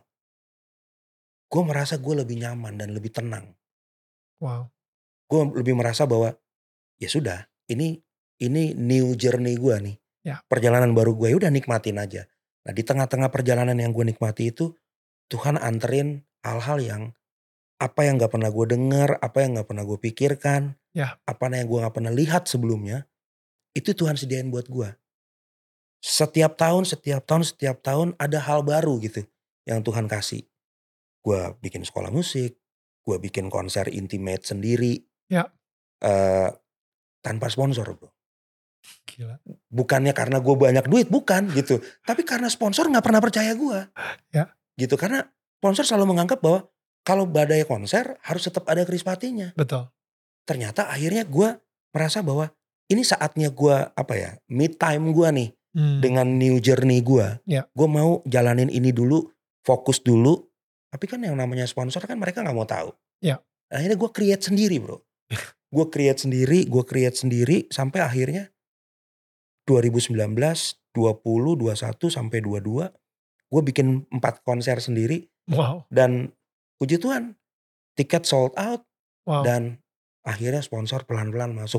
gue merasa gue lebih nyaman dan lebih tenang. Wow. Gue lebih merasa bahwa ya sudah ini new journey gue nih. Ya. Perjalanan baru gue, ya udah nikmatin aja. Nah di tengah-tengah perjalanan yang gue nikmati itu Tuhan anterin hal-hal yang apa yang gak pernah gue dengar, apa yang gak pernah gue pikirkan, apa yang gue gak pernah lihat sebelumnya, itu Tuhan sediain buat gue. Setiap tahun ada hal baru gitu yang Tuhan kasih. Gue bikin sekolah musik, gue bikin konser intimate sendiri. Ya. Tanpa sponsor, bro. Gila. Bukannya karena gue banyak duit, bukan gitu. Tapi karena sponsor gak pernah percaya gue. Ya. Gitu, karena sponsor selalu menganggap bahwa kalau badai konser harus tetap ada Krispatihnya. Betul. Ternyata akhirnya gue merasa bahwa ini saatnya gue mid time gue nih. Dengan new journey gue. Ya. Gue mau jalanin ini dulu, fokus dulu. Tapi kan yang namanya sponsor kan mereka gak mau tahu. Ya. Akhirnya gue create sendiri, bro. Gue create sendiri sampai akhirnya 2019, 20, 21 sampai 22 gue bikin 4 konser sendiri. Wow. Dan puji Tuhan tiket sold out. Wow. Dan akhirnya sponsor pelan-pelan masuk.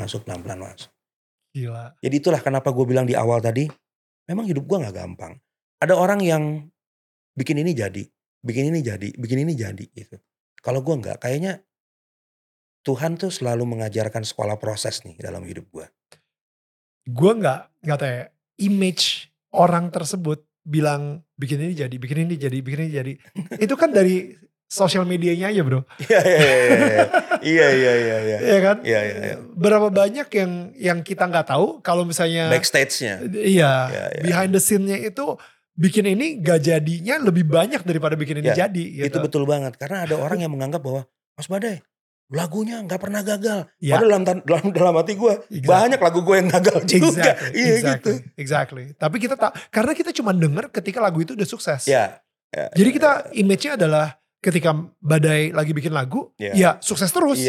Gila. Jadi itulah kenapa gue bilang di awal tadi, memang hidup gue gak gampang. Ada orang yang bikin ini jadi gitu. Kalau gue enggak, kayaknya Tuhan tuh selalu mengajarkan sekolah proses nih dalam hidup gue. Gue gak tahu ya, image orang tersebut bilang bikin ini jadi. Itu kan dari sosial medianya aja, bro. Iya. Iya kan? Iya. Berapa banyak yang kita gak tahu kalau misalnya backstage-nya. Iya. Behind the scene-nya itu bikin ini gak jadinya lebih banyak daripada bikin ini jadi. Gitu. Itu betul banget. Karena ada orang yang menganggap bahwa Mas Badai lagunya gak pernah gagal. Ya. Padahal dalam hati gue banyak lagu gue yang gagal juga. Exactly. Tapi karena kita cuma denger ketika lagu itu udah sukses. Jadi kita image-nya adalah ketika Badai lagi bikin lagu, ya sukses terus.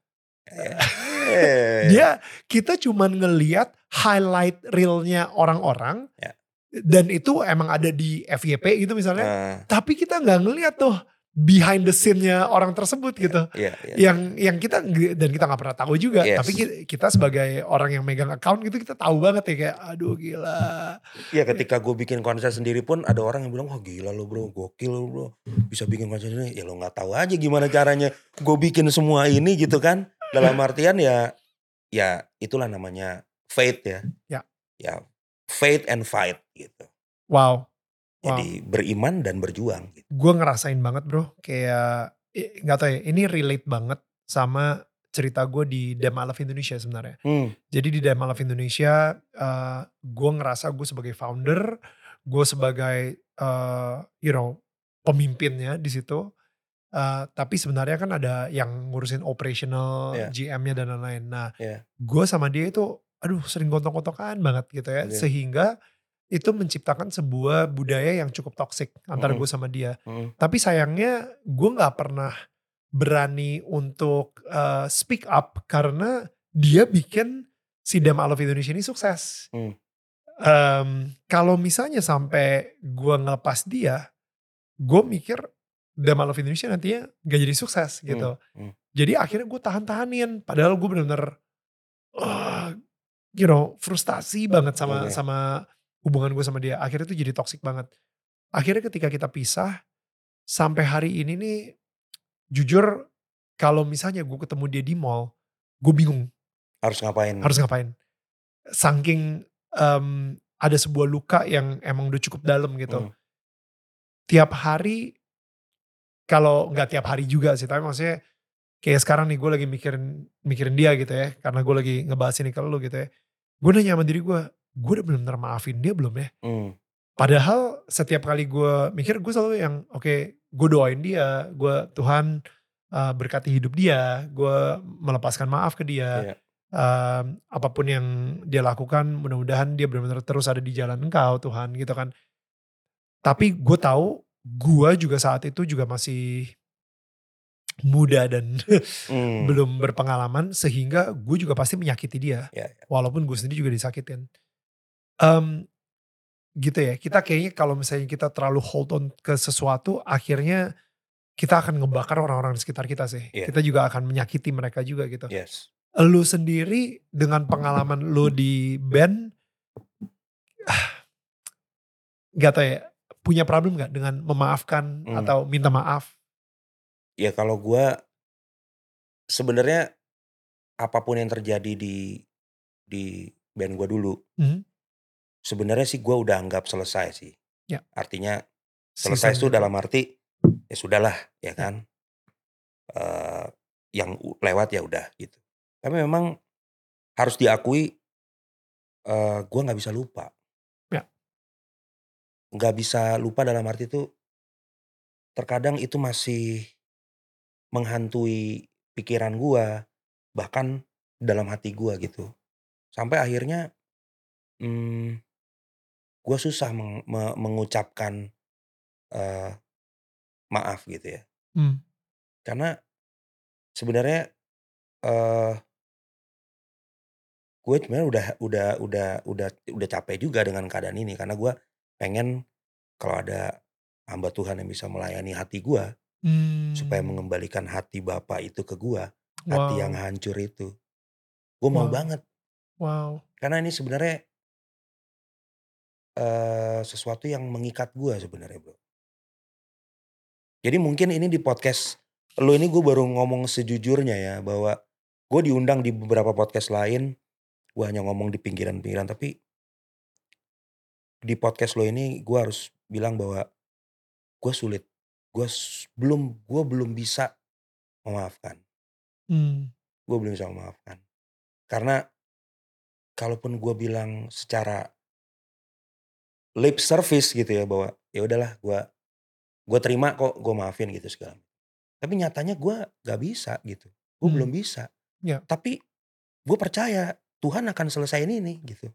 Kita cuma ngeliat highlight reel-nya orang-orang. Dan itu emang ada di FYP gitu misalnya. Tapi kita gak ngeliat tuh behind the scene-nya orang tersebut gitu. Yang kita gak pernah tahu juga. Tapi kita sebagai orang yang megang account gitu, kita tahu banget ya kayak aduh gila. Iya, ketika gue bikin konser sendiri pun ada orang yang bilang, wah gila lo bro, gokil lo bro, bisa bikin konser sendiri. Ya lo gak tahu aja gimana caranya gue bikin semua ini gitu kan. Dalam artian ya itulah namanya faith ya. Ya faith and fight gitu. Wow. Jadi beriman dan berjuang. Gitu. Gue ngerasain banget bro, kayak gak tau ya, ini relate banget sama cerita gue di Damn I Love Indonesia sebenarnya. Jadi di Damn I Love Indonesia gue ngerasa gue sebagai founder, gue sebagai pemimpinnya di situ. Tapi sebenarnya kan ada yang ngurusin operational, GM-nya dan lain-lain. Nah, gue sama dia itu aduh sering gontok-gontokan banget gitu ya. Sehingga itu menciptakan sebuah budaya yang cukup toksik antara gue sama dia. Tapi sayangnya gue gak pernah berani untuk speak up karena dia bikin si Damn I Love Indonesia ini sukses. Kalau misalnya sampai gue ngelepas dia, gue mikir Damn I Love Indonesia nantinya gak jadi sukses gitu. Jadi akhirnya gue tahan-tahanin. Padahal gue bener-bener frustasi banget sama hubungan gue sama dia. Akhirnya itu jadi toxic banget. Akhirnya ketika kita pisah, sampai hari ini nih jujur kalau misalnya gue ketemu dia di mall, gue bingung. Harus ngapain. Saking ada sebuah luka yang emang udah cukup dalam gitu. Tiap hari, kalau gak tiap hari juga sih, tapi maksudnya kayak sekarang nih gue lagi mikirin dia gitu ya. Karena gue lagi ngebahas ini ke lu gitu ya. Gue nanya sama diri gue udah bener-bener maafin dia belum ya? Padahal setiap kali gue mikir gue selalu yang oke, gue doain dia, Tuhan berkati hidup dia, gue melepaskan maaf ke dia. Apapun yang dia lakukan mudah-mudahan dia benar-benar terus ada di jalan Engkau Tuhan gitu kan. Tapi gue tahu gue juga saat itu juga masih muda dan belum berpengalaman sehingga gue juga pasti menyakiti dia. Walaupun gue sendiri juga disakitin. Gitu ya, kita kayaknya kalau misalnya kita terlalu hold on ke sesuatu akhirnya kita akan ngebakar orang-orang di sekitar kita sih. Kita juga akan menyakiti mereka juga gitu. Lu sendiri dengan pengalaman lu di band, gak tau ya, punya problem gak dengan memaafkan atau minta maaf? Ya kalau gue sebenarnya apapun yang terjadi di band gue dulu, sebenarnya sih gue udah anggap selesai sih. Artinya selesai itu dalam arti ya sudahlah ya kan. Yang lewat ya udah gitu. Tapi memang harus diakui gue gak bisa lupa. Gak bisa lupa dalam arti itu terkadang itu masih menghantui pikiran gue, bahkan dalam hati gue gitu. Sampai akhirnya gue susah mengucapkan maaf gitu ya. Karena sebenarnya gue sebenarnya udah capek juga dengan keadaan ini karena gue pengen kalau ada hamba Tuhan yang bisa melayani hati gue supaya mengembalikan hati Bapa itu ke gue, hati yang hancur itu. Gue mau banget. Karena ini sebenarnya sesuatu yang mengikat gue sebenarnya, bro. Jadi mungkin ini di podcast lo ini gue baru ngomong sejujurnya ya bahwa gue diundang di beberapa podcast lain, gue hanya ngomong di pinggiran-pinggiran, tapi di podcast lo ini gue harus bilang bahwa gue sulit, gue belum bisa memaafkan. Gue belum bisa memaafkan. Karena kalaupun gue bilang secara lip service gitu ya bahwa ya udahlah gue terima kok, gue maafin gitu segala. Tapi nyatanya gue gak bisa gitu. Gue belum bisa. Tapi gue percaya Tuhan akan selesaiin ini gitu.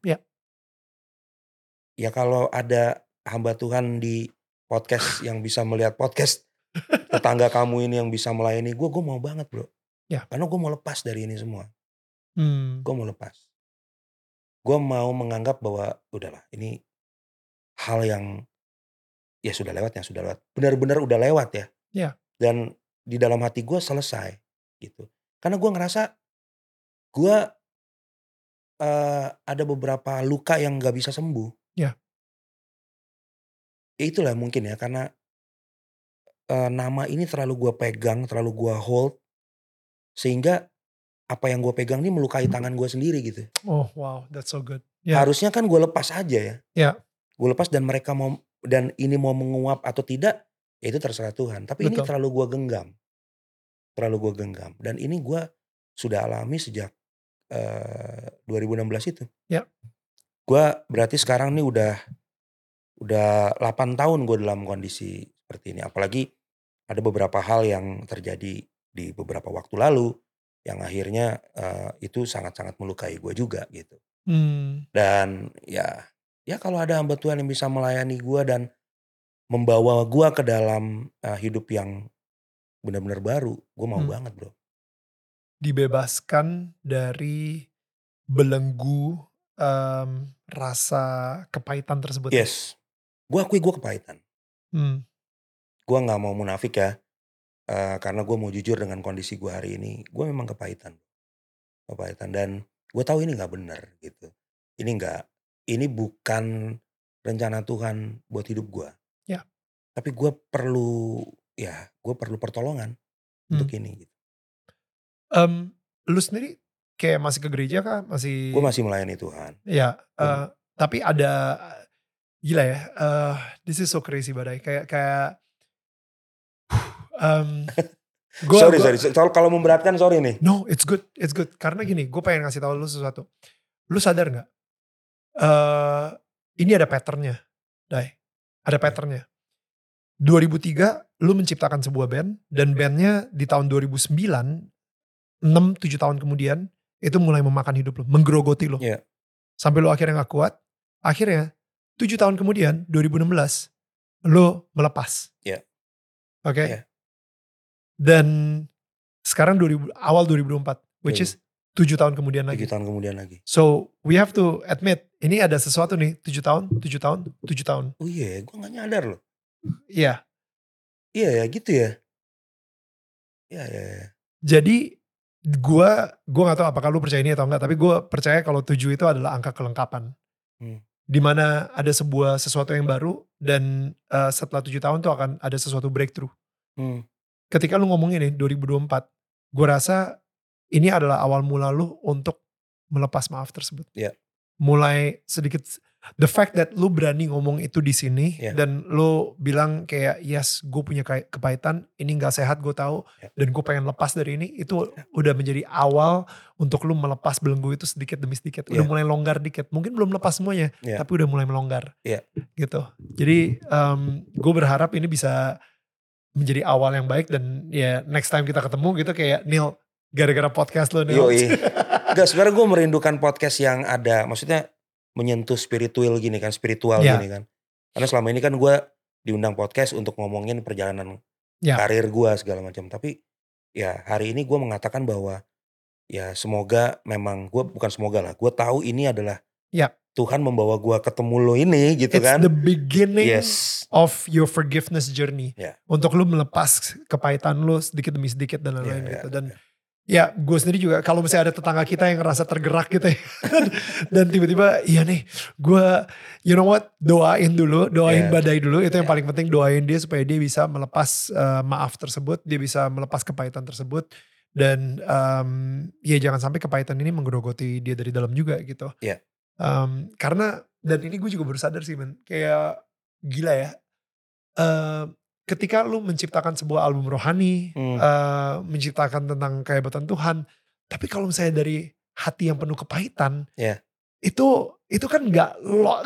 Ya kalau ada hamba Tuhan di podcast yang bisa melihat podcast tetangga kamu ini yang bisa melayani gue mau banget, bro. Karena gue mau lepas dari ini semua. Gue mau lepas. Gue mau menganggap bahwa udahlah ini hal yang ya sudah lewat. Benar-benar udah lewat ya. Dan di dalam hati gue selesai gitu. Karena gue ngerasa gue ada beberapa luka yang gak bisa sembuh. Ya itulah mungkin ya karena nama ini terlalu gue pegang, terlalu gue hold. Sehingga apa yang gue pegang ini melukai tangan gue sendiri gitu. Oh wow, that's so good. Harusnya kan gue lepas aja ya. Gue lepas dan mereka mau dan ini mau menguap atau tidak, ya itu terserah Tuhan. Tapi ini terlalu gue genggam. Dan ini gue sudah alami sejak 2016 itu. Ya. Gue berarti sekarang nih udah 8 tahun gue dalam kondisi seperti ini. Apalagi ada beberapa hal yang terjadi di beberapa waktu lalu yang akhirnya itu sangat-sangat melukai gue juga gitu. Dan ya kalau ada hamba Tuhan yang bisa melayani gue dan membawa gue ke dalam hidup yang benar-benar baru, gue mau banget bro. Dibebaskan dari belenggu rasa kepahitan tersebut. Yes, gue akui gue kepahitan. Gue gak mau munafik ya, karena gue mau jujur dengan kondisi gue hari ini. Gue memang kepahitan dan gue tahu ini gak benar gitu. Ini bukan rencana Tuhan buat hidup gue. Ya. Tapi gue perlu pertolongan untuk ini gitu. Lu sendiri kayak masih ke gereja kah? Gue masih melayani Tuhan. Ya, tapi ada gila ya, this is so crazy badai. Kayak sorry. Kalau memberatkan sorry nih. No, it's good. Karena gini, gue pengen ngasih tahu lu sesuatu. Lu sadar gak? Ini ada patternnya, Dai. Ada patternnya. 2003, lu menciptakan sebuah band, dan bandnya di tahun 2009, 6-7 tahun kemudian, itu mulai memakan hidup lu, menggerogoti lu. Yeah. Sampai lu akhirnya gak kuat, akhirnya 7 tahun kemudian, 2016, lu melepas. Yeah. Oke? Okay? Yeah. Dan sekarang awal 2004, which is 7 tahun kemudian lagi. 7 tahun kemudian lagi. So, we have to admit, ini ada sesuatu nih, 7 tahun. Oh iya, gue gak nyadar loh. Iya. Iya ya, gitu ya. Iya. Jadi, gue gak tahu apakah lu percaya ini atau enggak, tapi gue percaya kalau 7 itu adalah angka kelengkapan. Dimana ada sesuatu yang baru, dan setelah 7 tahun tuh akan ada sesuatu breakthrough. Ketika lu ngomongin nih 2024, gue rasa ini adalah awal mula lu untuk melepas maaf tersebut. Yeah. Mulai sedikit, the fact that lu berani ngomong itu di sini, Yeah. dan lu bilang kayak yes, gue punya kepahitan, ini gak sehat gue tahu, dan gue pengen lepas dari ini, itu udah menjadi awal untuk lu melepas belenggu itu sedikit demi sedikit. Udah mulai longgar dikit, mungkin belum lepas semuanya, tapi udah mulai melonggar. Gitu. Jadi gue berharap ini bisa menjadi awal yang baik, dan ya next time kita ketemu gitu kayak Neil, gara-gara podcast lo Neil. Enggak, sebenarnya gue merindukan podcast yang ada, maksudnya menyentuh spiritual gini kan. Gini kan. Karena selama ini kan gue diundang podcast untuk ngomongin perjalanan karir gue segala macam. Tapi ya hari ini gue mengatakan bahwa ya semoga memang, gue tahu ini adalah Tuhan membawa gue ketemu lo ini gitu. Kan. It's the beginning of your forgiveness journey. Untuk lo melepas kepahitan lo sedikit demi sedikit dan lain-lain gitu. Dan ya gue sendiri juga, kalau misalnya ada tetangga kita yang ngerasa tergerak gitu ya. Dan tiba-tiba iya nih, gue you know what, doain badai dulu. Itu yang paling penting, doain dia supaya dia bisa melepas maaf tersebut. Dia bisa melepas kepahitan tersebut. Dan ya jangan sampai kepahitan ini menggerogoti dia dari dalam juga gitu. Karena, dan ini gue juga baru sadar sih men, kayak gila ya, ketika lu menciptakan sebuah album rohani, menciptakan tentang kehebatan Tuhan, tapi kalau misalnya dari hati yang penuh kepahitan, itu kan gak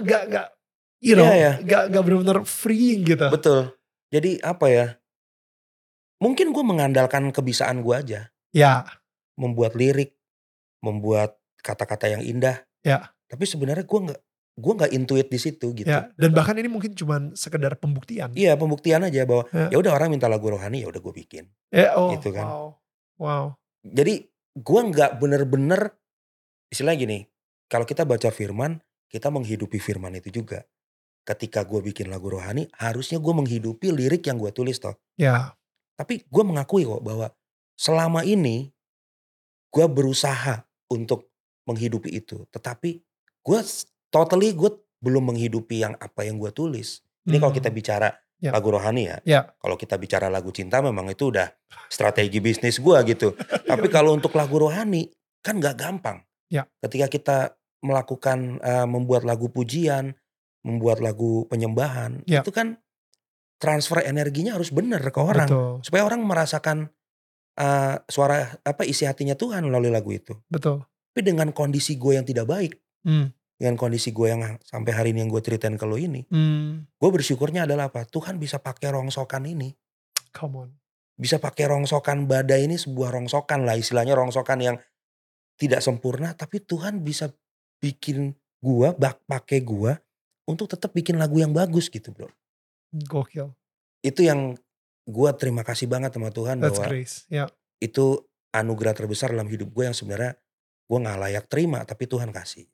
benar-benar freeing gitu. Betul. Jadi apa ya, mungkin gue mengandalkan kebisaan gue aja. Membuat lirik, membuat kata-kata yang indah. Tapi sebenarnya gue nggak intuit di situ gitu. Dan bahkan ini mungkin cuma sekedar pembuktian. Iya, pembuktian aja bahwa ya udah orang minta lagu rohani, ya udah gue bikin. Gitu kan. Wow. Jadi gue nggak bener-bener, istilah gini, kalau kita baca firman, kita menghidupi firman itu juga. Ketika gue bikin lagu rohani, harusnya gue menghidupi lirik yang gue tulis toh. Tapi gue mengakui kok bahwa selama ini gue berusaha untuk menghidupi itu. Tetapi gue belum menghidupi apa yang gue tulis. Ini kalau kita bicara lagu rohani ya. Kalau kita bicara lagu cinta memang itu udah strategi bisnis gue gitu. Tapi kalau untuk lagu rohani kan gak gampang. Ketika kita melakukan membuat lagu pujian, membuat lagu penyembahan, itu kan transfer energinya harus benar ke orang. Supaya orang merasakan suara isi hatinya Tuhan melalui lagu itu. Betul. Tapi dengan kondisi gue yang tidak baik, dengan kondisi gue yang sampai hari ini yang gue ceritain ke lo ini, gue bersyukurnya adalah apa? Tuhan bisa pakai rongsokan ini. Come on. Bisa pakai rongsokan badai ini, sebuah rongsokan lah, istilahnya rongsokan yang tidak sempurna, tapi Tuhan bisa bikin gue, pakai gue untuk tetap bikin lagu yang bagus gitu bro. Gokil. Itu yang gue terima kasih banget sama Tuhan. That's bahwa grace. Yeah. Itu anugerah terbesar dalam hidup gue yang sebenarnya gue gak layak terima, tapi Tuhan kasih.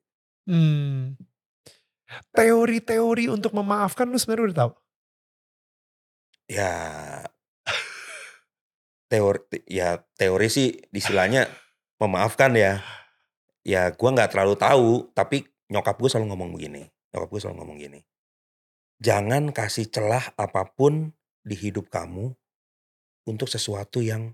Teori-teori untuk memaafkan lu sebenarnya udah tahu? Ya teori sih istilahnya memaafkan ya. Ya gue gak terlalu tahu, tapi nyokap gue selalu ngomong gini. Jangan kasih celah apapun di hidup kamu untuk sesuatu yang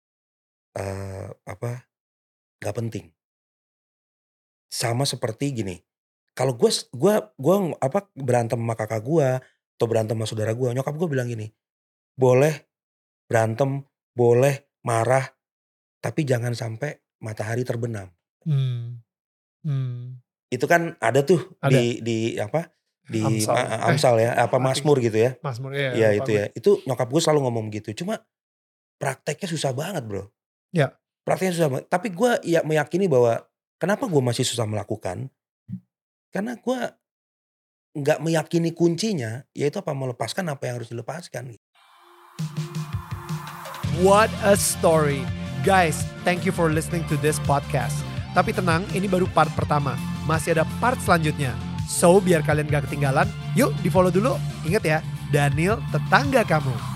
gak penting. Sama seperti gini, kalau gue berantem sama kakak gue atau berantem sama saudara gue, nyokap gue bilang gini, boleh berantem, boleh marah, tapi jangan sampai matahari terbenam. Itu kan ada tuh di Amsal ya, Mazmur gitu ya. Mazmur ya itu ya. Itu nyokap gue selalu ngomong gitu. Cuma prakteknya susah banget bro. Ya. Prakteknya susah banget. Tapi gue ya meyakini bahwa kenapa gue masih susah melakukan? Karena gue gak meyakini kuncinya, yaitu melepaskan apa yang harus dilepaskan. What a story. Guys, thank you for listening to this podcast. Tapi tenang, ini baru part pertama. Masih ada part selanjutnya. So, biar kalian gak ketinggalan, yuk di follow dulu. Ingat ya, Daniel tetangga kamu.